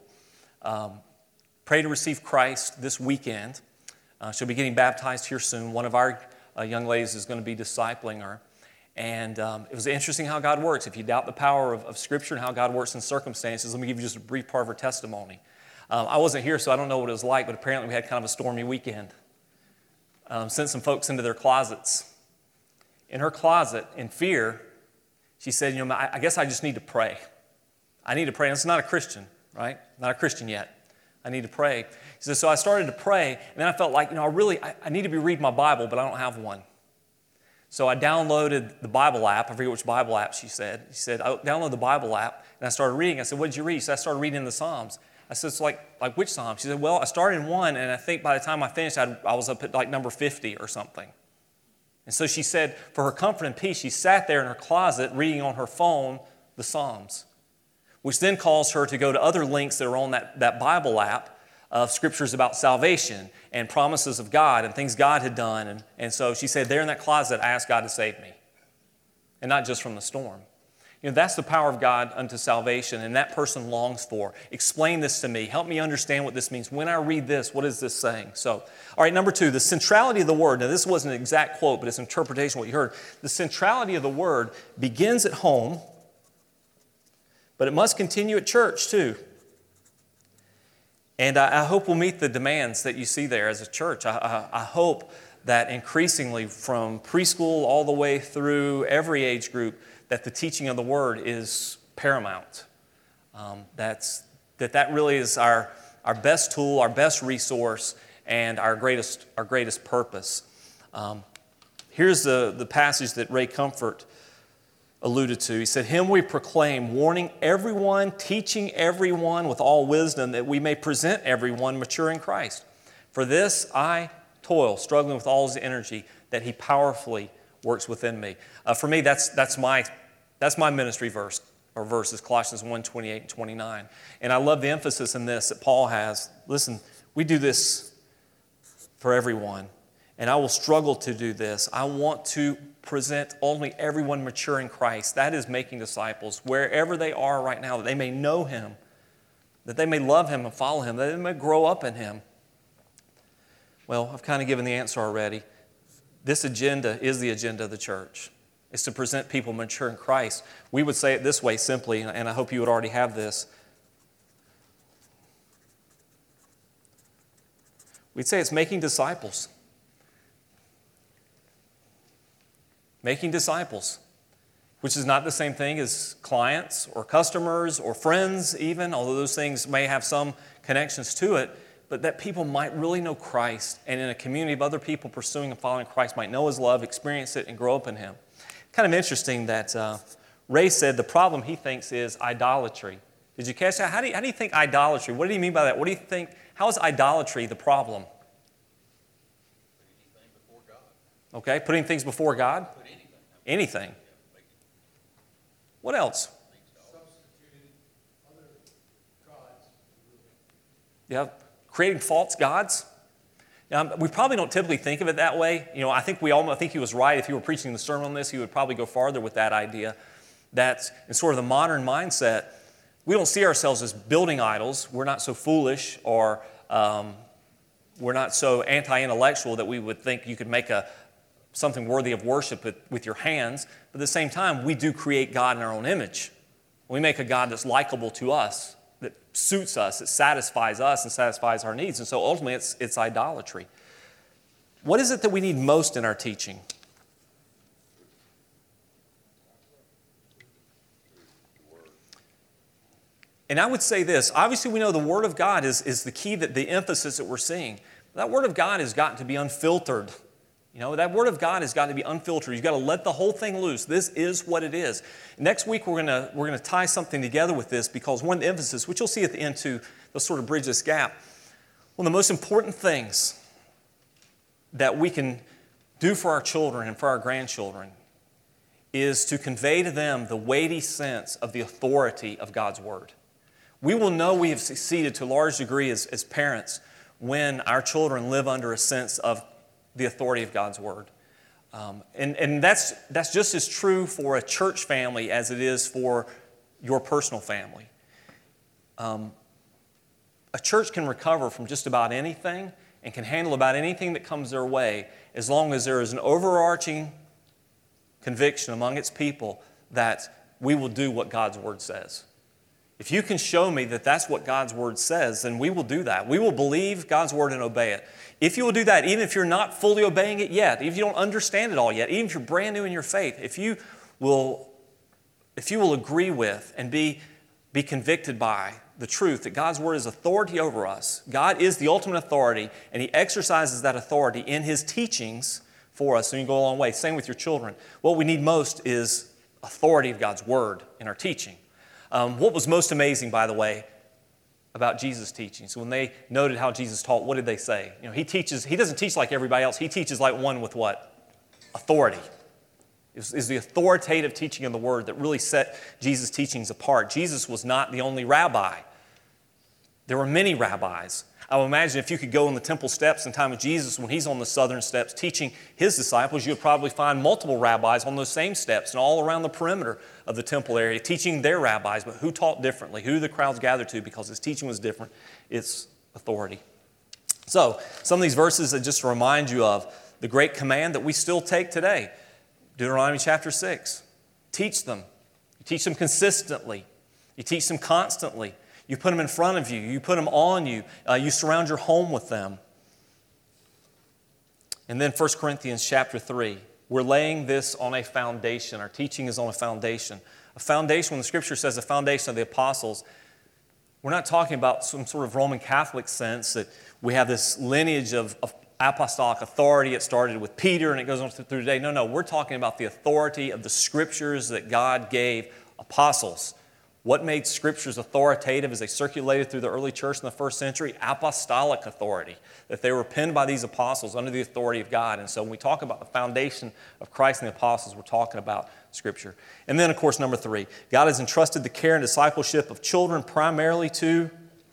Pray to receive Christ this weekend. She'll be getting baptized here soon. One of our young ladies is going to be discipling her. And it was interesting how God works. If you doubt the power of Scripture and how God works in circumstances, let me give you just a brief part of her testimony. I wasn't here, so I don't know what it was like, but apparently we had kind of a stormy weekend. Sent some folks into their closets. In her closet, in fear, she said, I guess I just need to pray. I need to pray. And it's not a Christian, right? Not a Christian yet. I need to pray. She said, so I started to pray, and then I felt like, I need to be reading my Bible, but I don't have one. So I downloaded the Bible app. I forget which Bible app she said. She said, I downloaded the Bible app, and I started reading. I said, what did you read? She said, I started reading the Psalms. I said, it's like which Psalm? She said, well, I started in one, and I think by the time I finished, I was up at like number 50 or something. And so she said, for her comfort and peace, she sat there in her closet reading on her phone the Psalms, which then caused her to go to other links that are on that Bible app of scriptures about salvation and promises of God and things God had done. And so she said, there in that closet, I asked God to save me, and not just from the storm. That's the power of God unto salvation, and that person longs for. Explain this to me. Help me understand what this means. When I read this, what is this saying? So, all right, number 2, the centrality of the Word. Now, this wasn't an exact quote, but it's an interpretation of what you heard. The centrality of the Word begins at home, but it must continue at church, too. And I hope we'll meet the demands that you see there as a church. I hope that increasingly from preschool all the way through every age group, that the teaching of the Word is paramount. That really is our best tool, our best resource, and our greatest purpose. Here's the passage that Ray Comfort alluded to. He said, him we proclaim, warning everyone, teaching everyone with all wisdom, that we may present everyone mature in Christ. For this I toil, struggling with all his energy, that he powerfully works within me. For me, that's my ministry verse, or verses, Colossians 1, 28 and 29. And I love the emphasis in this that Paul has. Listen, we do this for everyone, and I will struggle to do this. I want to present only everyone mature in Christ. That is making disciples wherever they are right now, that they may know Him, that they may love Him and follow Him, that they may grow up in Him. Well, I've kind of given the answer already. This agenda is the agenda of the church. It's to present people mature in Christ. We would say it this way simply, and I hope you would already have this. We'd say it's making disciples. Making disciples, which is not the same thing as clients or customers or friends even, although those things may have some connections to it, but that people might really know Christ, and in a community of other people pursuing and following Christ might know His love, experience it, and grow up in Him. Kind of interesting that Ray said the problem he thinks is idolatry. Did you catch that? How do you think idolatry? What do you mean by that? What do you think? How is idolatry the problem? Okay, putting things before God? Anything. What else? Yeah, creating false gods. We probably don't typically think of it that way. I think he was right. If he were preaching the sermon on this, he would probably go farther with that idea. That's in sort of the modern mindset. We don't see ourselves as building idols. We're not so foolish or we're not so anti-intellectual that we would think you could make something worthy of worship with your hands. But at the same time, we do create God in our own image. We make a God that's likable to us, that suits us, that satisfies us and satisfies our needs. And so ultimately, it's idolatry. What is it that we need most in our teaching? And I would say this. Obviously, we know the Word of God is the key, the emphasis that we're seeing. That Word of God has got to be unfiltered. That Word of God has got to be unfiltered. You've got to let the whole thing loose. This is what it is. Next week, we're going to tie something together with this, because one of the emphasis, which you'll see at the end to sort of bridge this gap, one of the most important things that we can do for our children and for our grandchildren is to convey to them the weighty sense of the authority of God's Word. We will know we have succeeded to a large degree as parents when our children live under a sense of the authority of God's Word. And that's just as true for a church family as it is for your personal family. A church can recover from just about anything and can handle about anything that comes their way as long as there is an overarching conviction among its people that we will do what God's Word says. If you can show me that that's what God's Word says, then we will do that. We will believe God's Word and obey it. If you will do that, even if you're not fully obeying it yet, if you don't understand it all yet, even if you're brand new in your faith, if you will agree with and be convicted by the truth that God's Word is authority over us, God is the ultimate authority, and He exercises that authority in His teachings for us, and you can go a long way. Same with your children. What we need most is authority of God's Word in our teaching. What was most amazing, by the way, about Jesus' teaching? So when they noted how Jesus taught, what did they say? He doesn't teach like everybody else. He teaches like one with what? Authority. Is the authoritative teaching of the Word that really set Jesus' teachings apart. Jesus was not the only rabbi. There were many rabbis. I would imagine if you could go on the temple steps in the time of Jesus, when He's on the southern steps teaching His disciples, you would probably find multiple rabbis on those same steps and all around the perimeter of the temple area teaching their rabbis, but who taught differently, who the crowds gathered to because His teaching was different. It's authority. So, some of these verses that just remind you of the great command that we still take today. Deuteronomy chapter 6. Teach them. You teach them consistently. You teach them constantly. You put them in front of you. You put them on you. You surround your home with them. And then 1 Corinthians chapter 3. We're laying this on a foundation. Our teaching is on a foundation. A foundation, when the Scripture says a foundation of the apostles, we're not talking about some sort of Roman Catholic sense that we have this lineage of apostolic authority. It started with Peter and it goes on through today. No, we're talking about the authority of the Scriptures that God gave apostles. What made Scriptures authoritative as they circulated through the early church in the first century? Apostolic authority, that they were penned by these apostles under the authority of God. And so when we talk about the foundation of Christ and the apostles, we're talking about Scripture. And then, of course, number 3, God has entrusted the care and discipleship of children primarily to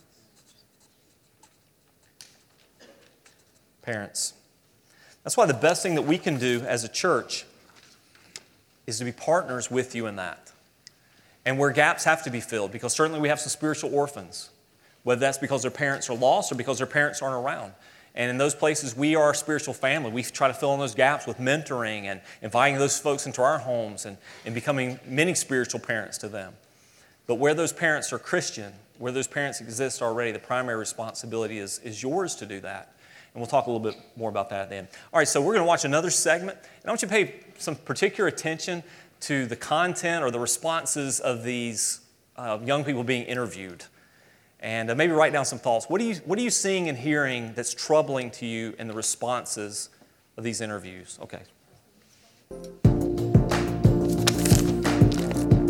parents. That's why the best thing that we can do as a church is to be partners with you in that. And where gaps have to be filled, because certainly we have some spiritual orphans, whether that's because their parents are lost or because their parents aren't around. And in those places, we are a spiritual family. We try to fill in those gaps with mentoring and inviting those folks into our homes and becoming many spiritual parents to them. But where those parents are Christian, where those parents exist already, the primary responsibility is yours to do that. And we'll talk a little bit more about that at the end. All right, so we're going to watch another segment. And I want you to pay some particular attention to the content or the responses of these young people being interviewed. And maybe write down some thoughts. What are you seeing and hearing that's troubling to you in the responses of these interviews? Okay.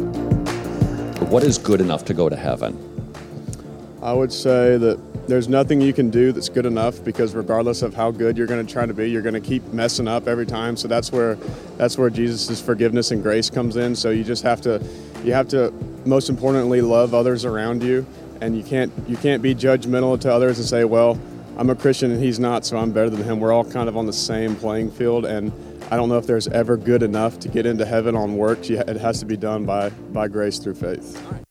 what is good enough to go to heaven? I would say that there's nothing you can do that's good enough, because regardless of how good you're going to try to be, you're going to keep messing up every time. So that's where Jesus' forgiveness and grace comes in. So you just have to most importantly love others around you, and you can't be judgmental to others and say, well, I'm a Christian and he's not, so I'm better than him. We're all kind of on the same playing field, and I don't know if there's ever good enough to get into heaven on works. It has to be done by grace through faith. Let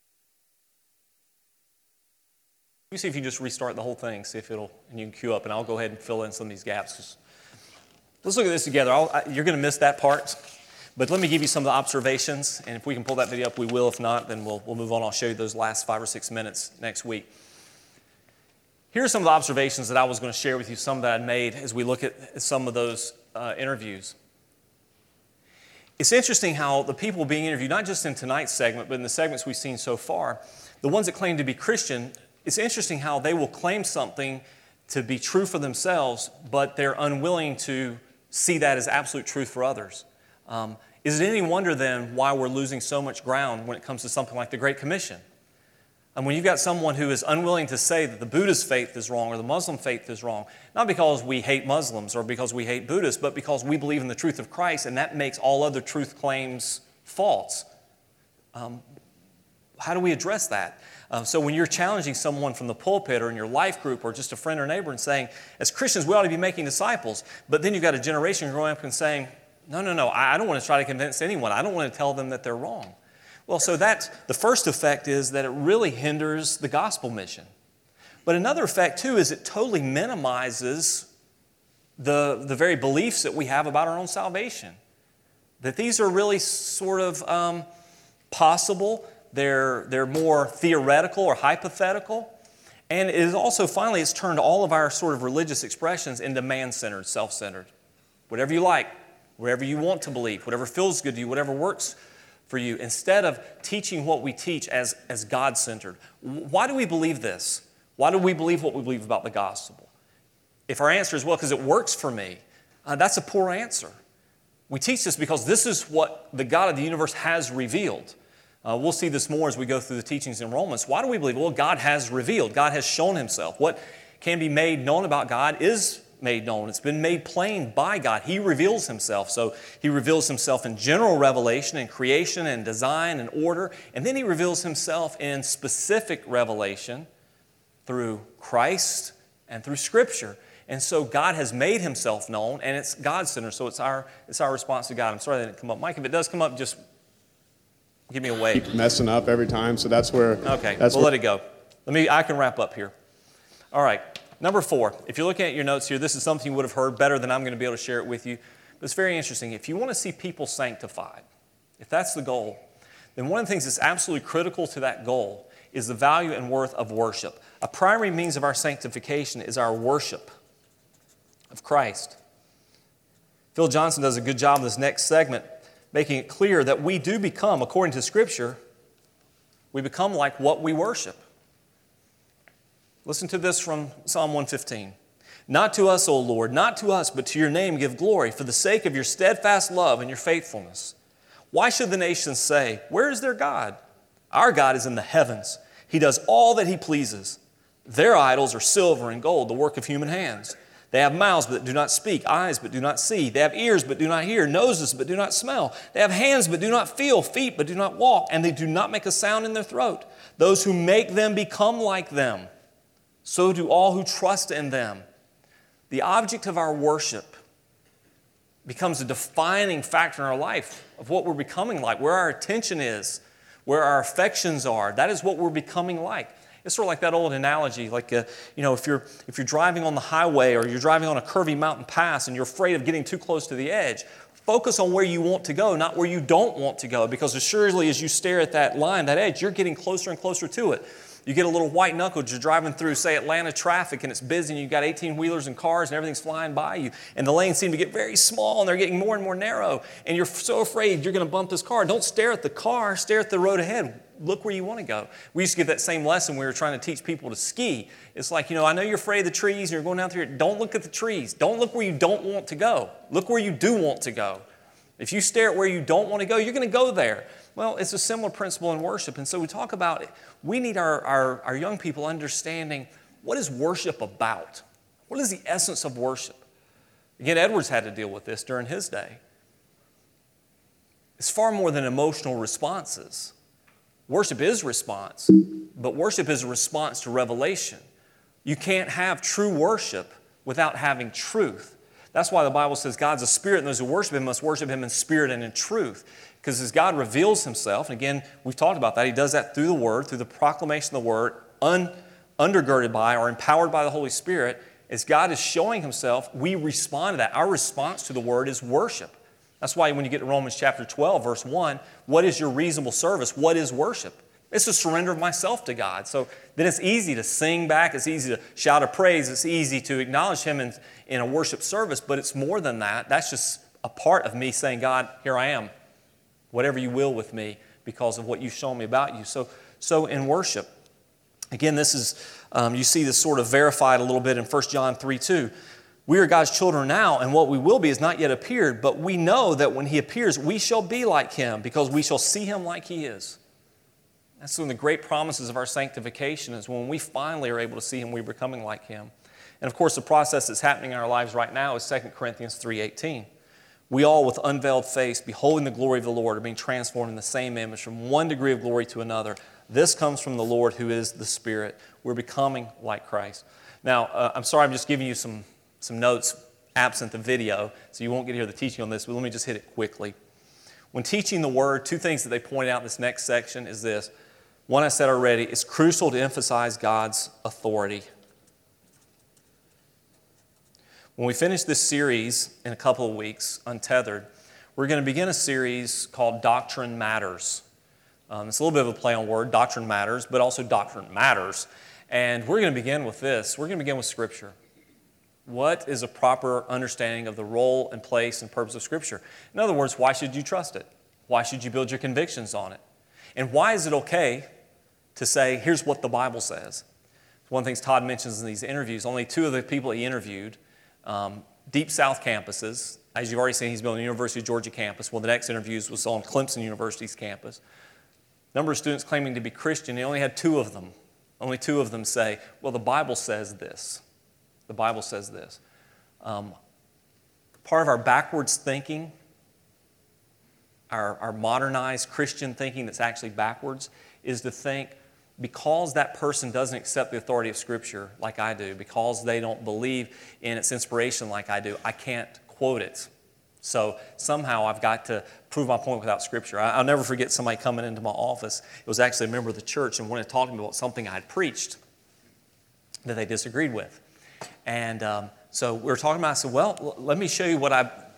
me see if you just restart the whole thing, see if and you can queue up, and I'll go ahead and fill in some of these gaps. Let's look at this together. You're going to miss that part, but let me give you some of the observations, and if we can pull that video up, we will. If not, then we'll move on. I'll show you those last 5 or 6 minutes next week. Here are some of the observations that I was going to share with you, some that I made as we look at some of those interviews. It's interesting how the people being interviewed, not just in tonight's segment, but in the segments we've seen so far, the ones that claim to be Christian, it's interesting how they will claim something to be true for themselves, but they're unwilling to see that as absolute truth for others. Is it any wonder then why we're losing so much ground when it comes to something like the Great Commission? And when you've got someone who is unwilling to say that the Buddhist faith is wrong or the Muslim faith is wrong, not because we hate Muslims or because we hate Buddhists, but because we believe in the truth of Christ, and that makes all other truth claims false. How do we address that? So when you're challenging someone from the pulpit or in your life group or just a friend or neighbor and saying, as Christians, we ought to be making disciples, but then you've got a generation growing up and saying, no, I don't want to try to convince anyone. I don't want to tell them that they're wrong. Well, so the first effect is that it really hinders the gospel mission. But another effect, too, is it totally minimizes the very beliefs that we have about our own salvation. That these are really sort of possible. They're more theoretical or hypothetical. And it is also, finally, it's turned all of our sort of religious expressions into man-centered, self-centered. Whatever you like, whatever you want to believe, whatever feels good to you, whatever works for you, instead of teaching what we teach as God-centered. Why do we believe this? Why do we believe what we believe about the gospel? If our answer is, well, because it works for me, that's a poor answer. We teach this because this is what the God of the universe has revealed. We'll see this more as we go through the teachings in Romans. Why do we believe? Well, God has revealed. God has shown Himself. What can be made known about God is made known. It's been made plain by God. He reveals Himself. So He reveals Himself in general revelation, in creation and design and order. And then He reveals Himself in specific revelation through Christ and through Scripture. And so God has made Himself known, and it's God-centered. So it's our response to God. I'm sorry that didn't come up. Mike, if it does come up, just give me a wave. Keep messing up every time, so that's where... Okay, let it go. I can wrap up here. All right. Number 4, if you're looking at your notes here, this is something you would have heard better than I'm going to be able to share it with you. But it's very interesting. If you want to see people sanctified, if that's the goal, then one of the things that's absolutely critical to that goal is the value and worth of worship. A primary means of our sanctification is our worship of Christ. Phil Johnson does a good job in this next segment making it clear that we do become, according to Scripture, we become like what we worship. Listen to this from Psalm 115. Not to us, O Lord, not to us, but to your name give glory for the sake of your steadfast love and your faithfulness. Why should the nations say, where is their God? Our God is in the heavens. He does all that He pleases. Their idols are silver and gold, the work of human hands. They have mouths but do not speak, eyes but do not see. They have ears but do not hear, noses but do not smell. They have hands but do not feel, feet but do not walk, and they do not make a sound in their throat. Those who make them become like them. So do all who trust in them. The object of our worship becomes a defining factor in our life of what we're becoming like, where our attention is, where our affections are. That is what we're becoming like. It's sort of like that old analogy, like if you're driving on the highway or you're driving on a curvy mountain pass and you're afraid of getting too close to the edge, focus on where you want to go, not where you don't want to go, because as surely as you stare at that line, that edge, you're getting closer and closer to it. You get a little white knuckle, you're driving through, say, Atlanta traffic, and it's busy, and you've got 18-wheelers and cars, and everything's flying by you, and the lanes seem to get very small, and they're getting more and more narrow, and you're so afraid you're going to bump this car. Don't stare at the car, stare at the road ahead. Look where you want to go. We used to give that same lesson when we were trying to teach people to ski. It's like, I know you're afraid of the trees, and you're going down through it. Don't look at the trees. Don't look where you don't want to go. Look where you do want to go. If you stare at where you don't want to go, you're going to go there. Well, it's a similar principle in worship. And so we talk about it. We need our young people understanding, what is worship about? What is the essence of worship? Again, Edwards had to deal with this during his day. It's far more than emotional responses. Worship is response, but worship is a response to revelation. You can't have true worship without having truth. That's why the Bible says God's a spirit, and those who worship Him must worship Him in spirit and in truth. Because as God reveals Himself, and again, we've talked about that, He does that through the Word, through the proclamation of the Word, undergirded by or empowered by the Holy Spirit. As God is showing Himself, we respond to that. Our response to the Word is worship. That's why when you get to Romans chapter 12, verse 1, what is your reasonable service? What is worship? It's a surrender of myself to God. So then it's easy to sing back. It's easy to shout a praise. It's easy to acknowledge Him in a worship service. But it's more than that. That's just a part of me saying, God, here I am. Whatever you will with me because of what you've shown me about you. So in worship, again, this is, you see this sort of verified a little bit in 1 John 3:2. We are God's children now, and what we will be is not yet appeared, but we know that when He appears, we shall be like Him because we shall see Him like He is. That's one of the great promises of our sanctification is when we finally are able to see Him, we're becoming like Him. And of course, the process that's happening in our lives right now is 2 Corinthians 3:18. We all with unveiled face, beholding the glory of the Lord, are being transformed in the same image from one degree of glory to another. This comes from the Lord who is the Spirit. We're becoming like Christ. Now, I'm sorry I'm just giving you some notes absent the video, so you won't get to hear the teaching on this, but let me just hit it quickly. When teaching the Word, two things that they point out in this next section is this. One I said already, it's crucial to emphasize God's authority. When we finish this series in a couple of weeks, Untethered, we're going to begin a series called Doctrine Matters. It's a little bit of a play on word, doctrine matters, but also doctrine matters. And we're going to begin with this. We're going to begin with Scripture. What is a proper understanding of the role and place and purpose of Scripture? In other words, why should you trust it? Why should you build your convictions on it? And why is it okay to say, here's what the Bible says? One of the things Todd mentions in these interviews, only two of the people he interviewed, Deep South campuses. As you've already seen, he's been on the University of Georgia campus. One of the next interviews was on Clemson University's campus. Number of students claiming to be Christian, he only had two of them. Only two of them say, well, the Bible says this. The Bible says this. Part of our backwards thinking, our modernized Christian thinking that's actually backwards, is to think because that person doesn't accept the authority of Scripture like I do, because they don't believe in its inspiration like I do, I can't quote it. So somehow I've got to prove my point without Scripture. I'll never forget somebody coming into my office. It was actually a member of the church and wanted to talk to me about something I had preached that they disagreed with. And so we were talking about, I said, well, let me show you why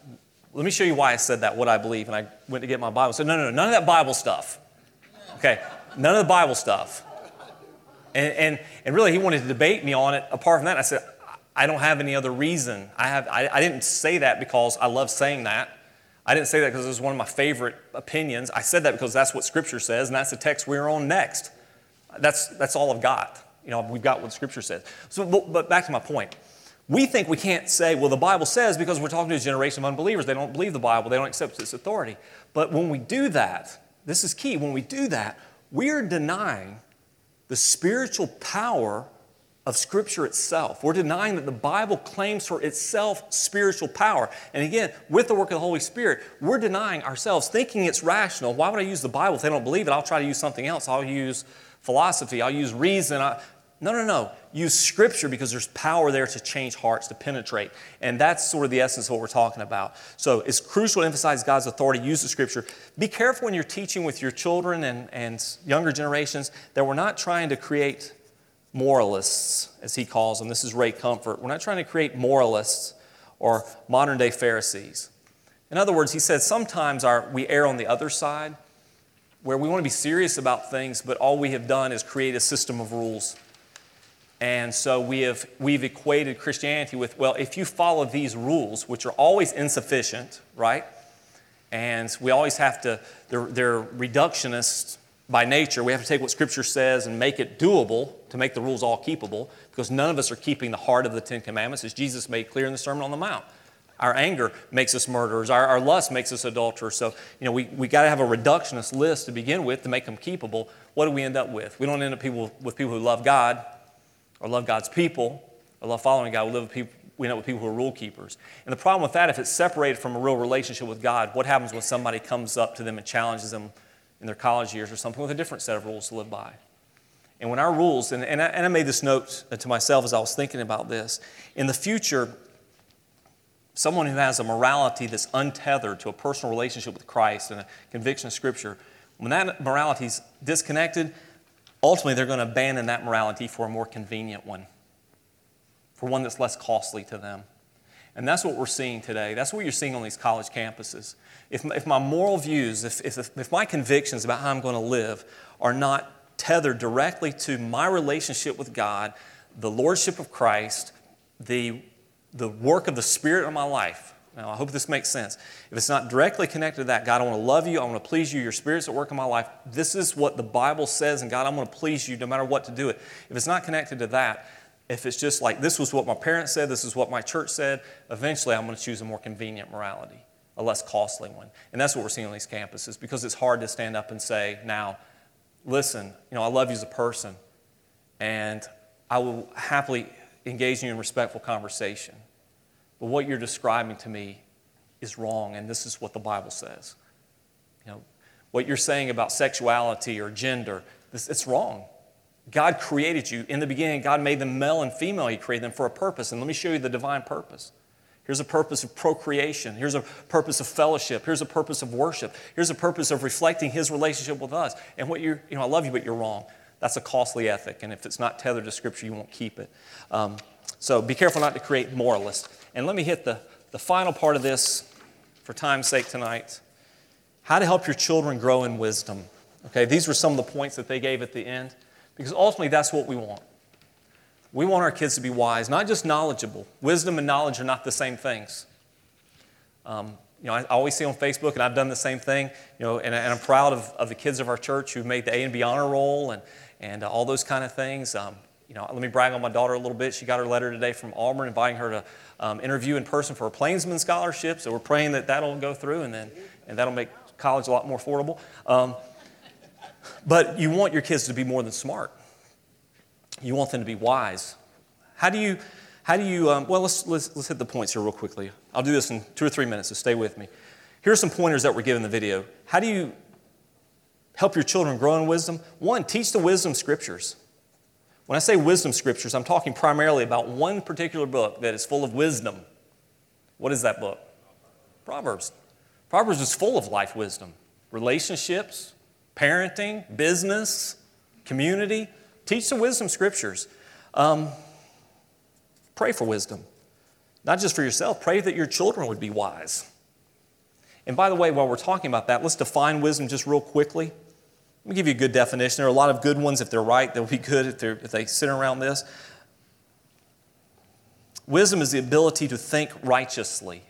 I said that, what I believe. And I went to get my Bible. I said, no, none of that Bible stuff. Okay, none of the Bible stuff. And really, he wanted to debate me on it. Apart from that, I said, I don't have any other reason. I didn't say that because I love saying that. I didn't say that because it was one of my favorite opinions. I said that because that's what Scripture says, and that's the text we're on next. That's all I've got. You know, we've got what Scripture says. So, but back to my point. We think we can't say, well, the Bible says, because we're talking to a generation of unbelievers. They don't believe the Bible. They don't accept its authority. But when we do that, this is key. When we do that, we are denying the spiritual power of Scripture itself. We're denying that the Bible claims for itself spiritual power. And again, with the work of the Holy Spirit, we're denying ourselves, thinking it's rational. Why would I use the Bible? If they don't believe it, I'll try to use something else. I'll use philosophy. I'll use reason. No. Use Scripture because there's power there to change hearts, to penetrate. And that's sort of the essence of what we're talking about. So it's crucial to emphasize God's authority. Use the Scripture. Be careful when you're teaching with your children and younger generations that we're not trying to create moralists, as he calls them. This is Ray Comfort. We're not trying to create moralists or modern-day Pharisees. In other words, he says sometimes we err on the other side, where we want to be serious about things, but all we have done is create a system of rules. And so we've equated Christianity with, well, if you follow these rules, which are always insufficient, right? And we always have to, they're reductionists by nature. We have to take what Scripture says and make it doable to make the rules all keepable, because none of us are keeping the heart of the Ten Commandments, as Jesus made clear in the Sermon on the Mount. Our anger makes us murderers. Our lust makes us adulterers. So, we got to have a reductionist list to begin with to make them keepable. What do we end up with? We don't end up with people who love God or love God's people or love following God. We end up with people who are rule keepers. And the problem with that, if it's separated from a real relationship with God, what happens when somebody comes up to them and challenges them in their college years or something with a different set of rules to live by? And when our rules, and I made this note to myself as I was thinking about this, in the future, someone who has a morality that's untethered to a personal relationship with Christ and a conviction of Scripture, when that morality is disconnected, ultimately they're going to abandon that morality for a more convenient one, for one that's less costly to them. And that's what we're seeing today. That's what you're seeing on these college campuses. If my moral views, if my convictions about how I'm going to live are not tethered directly to my relationship with God, the lordship of Christ, the work of the Spirit in my life. Now, I hope this makes sense. If it's not directly connected to that, God, I want to love you, I want to please you, your Spirit's at work in my life. This is what the Bible says, and God, I'm going to please you no matter what to do it. If it's not connected to that, if it's just like, this was what my parents said, this is what my church said, eventually I'm going to choose a more convenient morality, a less costly one. And that's what we're seeing on these campuses, because it's hard to stand up and say, now, listen, I love you as a person, and I will happily engage you in respectful conversation. But what you're describing to me is wrong, and this is what the Bible says. What you're saying about sexuality or gender, it's wrong. God created you. In the beginning, God made them male and female. He created them for a purpose, and let me show you the divine purpose. Here's a purpose of procreation. Here's a purpose of fellowship. Here's a purpose of worship. Here's a purpose of reflecting His relationship with us. And what I love you, but you're wrong. That's a costly ethic, and if it's not tethered to Scripture, you won't keep it. So be careful not to create moralists. And let me hit the final part of this for time's sake tonight. How to help your children grow in wisdom. Okay, these were some of the points that they gave at the end, because ultimately that's what we want. We want our kids to be wise, not just knowledgeable. Wisdom and knowledge are not the same things. I always see on Facebook, and I've done the same thing, and I'm proud of the kids of our church who've made the A and B honor roll and all those kind of things. Let me brag on my daughter a little bit. She got her letter today from Auburn inviting her to interview in person for a Plainsman scholarship, so we're praying that that'll go through, and that'll make college a lot more affordable. But you want your kids to be more than smart. You want them to be wise. How do you let's hit the points here real quickly. I'll do this in 2 or 3 minutes, so stay with me. Here are some pointers that were given in the video. How do you help your children grow in wisdom? 1, teach the wisdom scriptures. When I say wisdom scriptures, I'm talking primarily about one particular book that is full of wisdom. What is that book? Proverbs. Proverbs is full of life wisdom. Relationships, parenting, business, community. Teach the wisdom scriptures. Pray for wisdom. Not just for yourself, pray that your children would be wise. And by the way, while we're talking about that, let's define wisdom just real quickly. Let me give you a good definition. There are a lot of good ones. If they're right, they'll be good if they sit around this. Wisdom is the ability to think righteously.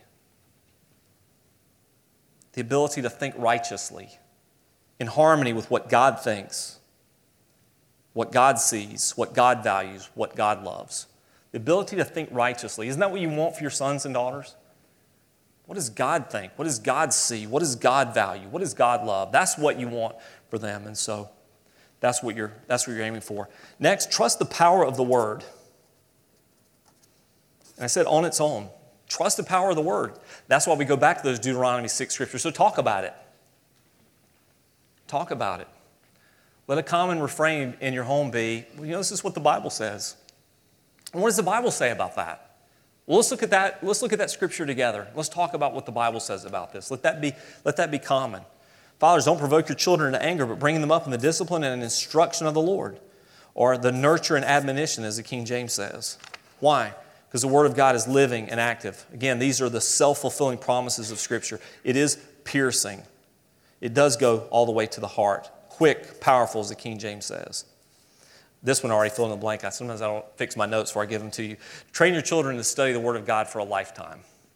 The ability to think righteously in harmony with what God thinks, what God sees, what God values, what God loves. The ability to think righteously. Isn't that what you want for your sons and daughters? What does God think? What does God see? What does God value? What does God love? That's what you want for them, and so that's what you're aiming for. Next, trust the power of the Word. And I said on its own. Trust the power of the Word. That's why we go back to those Deuteronomy 6 scriptures. So talk about it. Talk about it. Let a common refrain in your home be, this is what the Bible says. And what does the Bible say about that? Well, let's look at that. Let's look at that scripture together. Let's talk about what the Bible says about this. Let that be common. Fathers, don't provoke your children into anger, but bring them up in the discipline and instruction of the Lord, or the nurture and admonition, as the King James says. Why? Because the Word of God is living and active. Again, these are the self-fulfilling promises of Scripture. It is piercing. It does go all the way to the heart. Quick, powerful, as the King James says. This one already filled in the blank. Sometimes I don't fix my notes before I give them to you. Train your children to study the Word of God for a lifetime.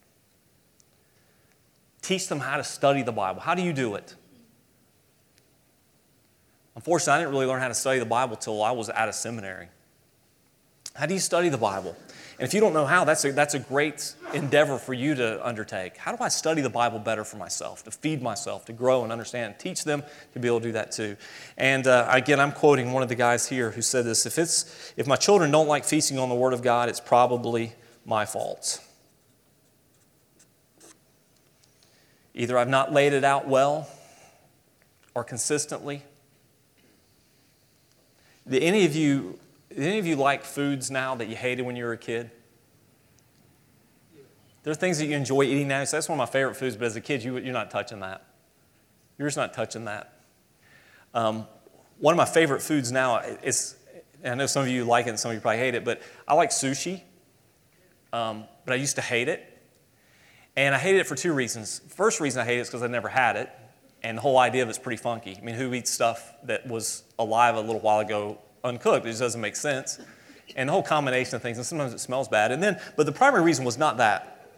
Teach them how to study the Bible. How do you do it? Unfortunately, I didn't really learn how to study the Bible until I was out of seminary. How do you study the Bible? And if you don't know how, that's a great endeavor for you to undertake. How do I study the Bible better for myself, to feed myself, to grow and understand, and teach them to be able to do that too? And again, I'm quoting one of the guys here who said this, if my children don't like feasting on the Word of God, it's probably my fault. Either I've not laid it out well or consistently. Do any of you like foods now that you hated when you were a kid? There are things that you enjoy eating now. So that's one of my favorite foods, but as a kid, you're not touching that. You're just not touching that. One of my favorite foods now is, and I know some of you like it and some of you probably hate it, but I like sushi. But I used to hate it. And I hated it for two reasons. First reason I hate it is because I never had it. And the whole idea of it's pretty funky. I mean, who eats stuff that was alive a little while ago uncooked? It just doesn't make sense. And the whole combination of things, and sometimes it smells bad. But the primary reason was not that.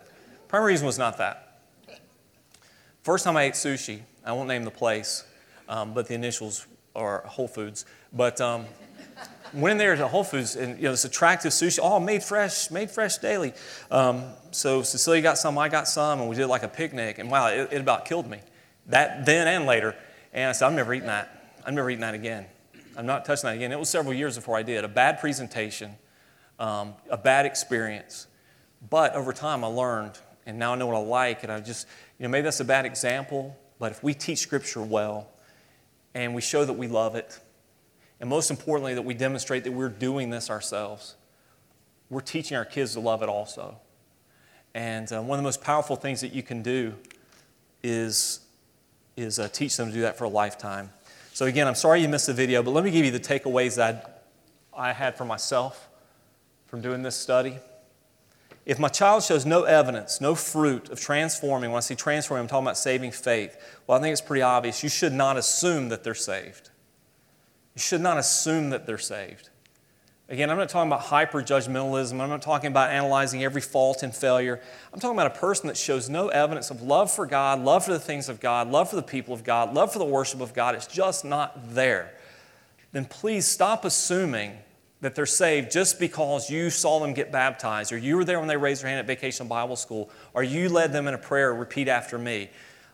First time I ate sushi, I won't name the place, but the initials are Whole Foods. But went in there to Whole Foods, and this attractive sushi, all made fresh daily. So Cecilia got some, I got some, and we did like a picnic, and wow, it about killed me. That then and later. And I said, I'm never eating that. I'm never eating that again. I'm not touching that again. It was several years before I did. A bad presentation, a bad experience. But over time I learned, and now I know what I like, and I just, maybe that's a bad example, but if we teach Scripture well, and we show that we love it, and most importantly, that we demonstrate that we're doing this ourselves, we're teaching our kids to love it also. And one of the most powerful things that you can do is teach them to do that for a lifetime. So again, I'm sorry you missed the video, but let me give you the takeaways that I had for myself from doing this study. If my child shows no evidence, no fruit of transforming, when I say transforming, I'm talking about saving faith, well, I think it's pretty obvious. You should not assume that they're saved. You should not assume that they're saved. Again, I'm not talking about hyper-judgmentalism. I'm not talking about analyzing every fault and failure. I'm talking about a person that shows no evidence of love for God, love for the things of God, love for the people of God, love for the worship of God. It's just not there. Then please stop assuming that they're saved just because you saw them get baptized, or you were there when they raised their hand at Vacation Bible School, or you led them in a prayer, repeat after me.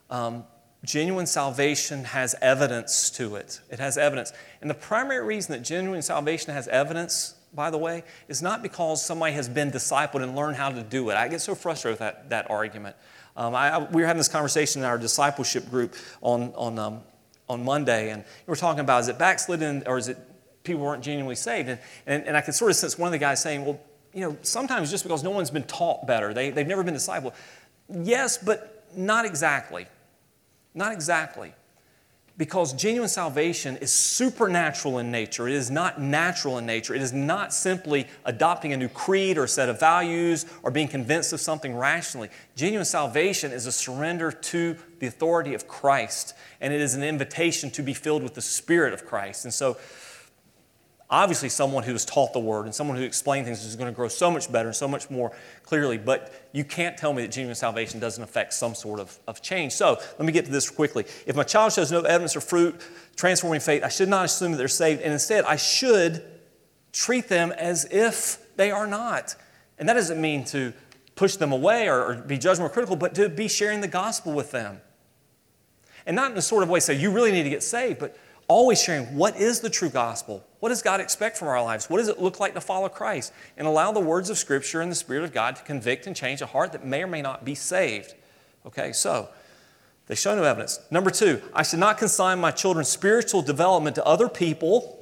Genuine salvation has evidence to it. It has evidence. And the primary reason that genuine salvation has evidence, by the way, is not because somebody has been discipled and learned how to do it. I get so frustrated with that argument. We were having this conversation in our discipleship group on Monday, and we were talking about, is it backslidden, or is it people weren't genuinely saved? And I could sort of sense one of the guys saying, well, sometimes just because no one's been taught better, they've never been discipled. Yes, but not exactly. Not exactly. Because genuine salvation is supernatural in nature. It is not natural in nature. It is not simply adopting a new creed or a set of values or being convinced of something rationally. Genuine salvation is a surrender to the authority of Christ, and it is an invitation to be filled with the Spirit of Christ. And so, obviously, someone who has taught the Word and someone who explains things is going to grow so much better and so much more clearly, but you can't tell me that genuine salvation doesn't affect some sort of change. So let me get to this quickly. If my child shows no evidence or fruit transforming faith, I should not assume that they're saved, and instead I should treat them as if they are not. And that doesn't mean to push them away or be judgmental or critical, but to be sharing the gospel with them. And not in a sort of way say, you really need to get saved, but always sharing what is the true gospel. What does God expect from our lives? What does it look like to follow Christ? And allow the words of Scripture and the Spirit of God to convict and change a heart that may or may not be saved. Okay, so they show no evidence. Number 2, I should not consign my children's spiritual development to other people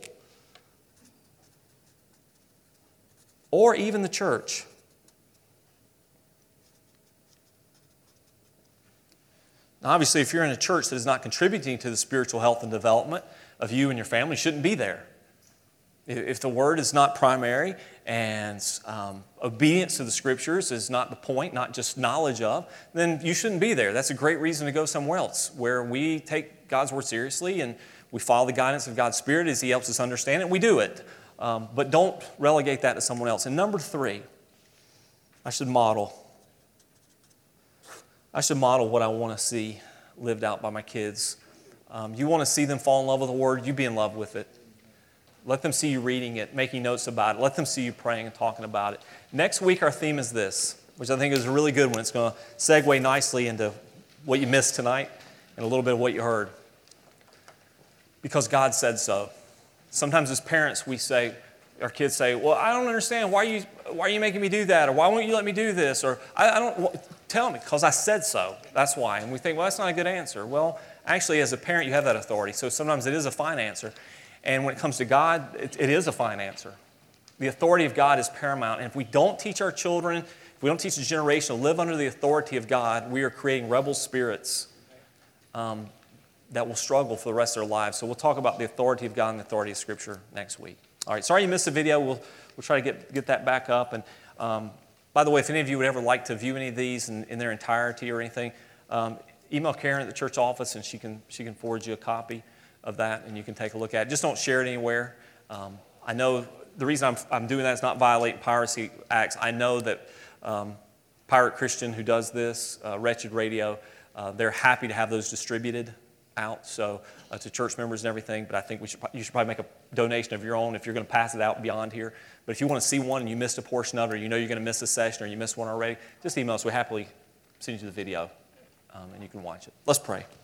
or even the church. Now, obviously, if you're in a church that is not contributing to the spiritual health and development of you and your family, you shouldn't be there. If the Word is not primary and obedience to the Scriptures is not the point, not just knowledge of, then you shouldn't be there. That's a great reason to go somewhere else where we take God's Word seriously and we follow the guidance of God's Spirit as He helps us understand it. We do it. But don't relegate that to someone else. And number 3, I should model what I want to see lived out by my kids. You want to see them fall in love with the Word, you be in love with it. Let them see you reading it, making notes about it. Let them see you praying and talking about it. Next week, our theme is this, which I think is a really good one. It's going to segue nicely into what you missed tonight and a little bit of what you heard. Because God said so. Sometimes as parents, our kids say, well, I don't understand. Why are you making me do that? Or why won't you let me do this? Or tell me, because I said so. That's why. And we think, well, that's not a good answer. Well, actually, as a parent, you have that authority. So sometimes it is a fine answer. And when it comes to God, it is a fine answer. The authority of God is paramount. And if we don't teach our children, if we don't teach the generation to live under the authority of God, we are creating rebel spirits that will struggle for the rest of their lives. So we'll talk about the authority of God and the authority of Scripture next week. All right, sorry you missed the video. We'll try to get that back up. And by the way, if any of you would ever like to view any of these in their entirety or anything, email Karen at the church office, and she can forward you a copy of that, and you can take a look at it. Just don't share it anywhere. I know the reason I'm doing that is not violating piracy acts. I know that Pirate Christian, who does this, Wretched Radio, they're happy to have those distributed out, so to church members and everything. But I think you should probably make a donation of your own if you're going to pass it out beyond here. But if you want to see one and you missed a portion of it, or you know you're going to miss a session, or you missed one already, just email us. We happily send you the video, and you can watch it. Let's pray.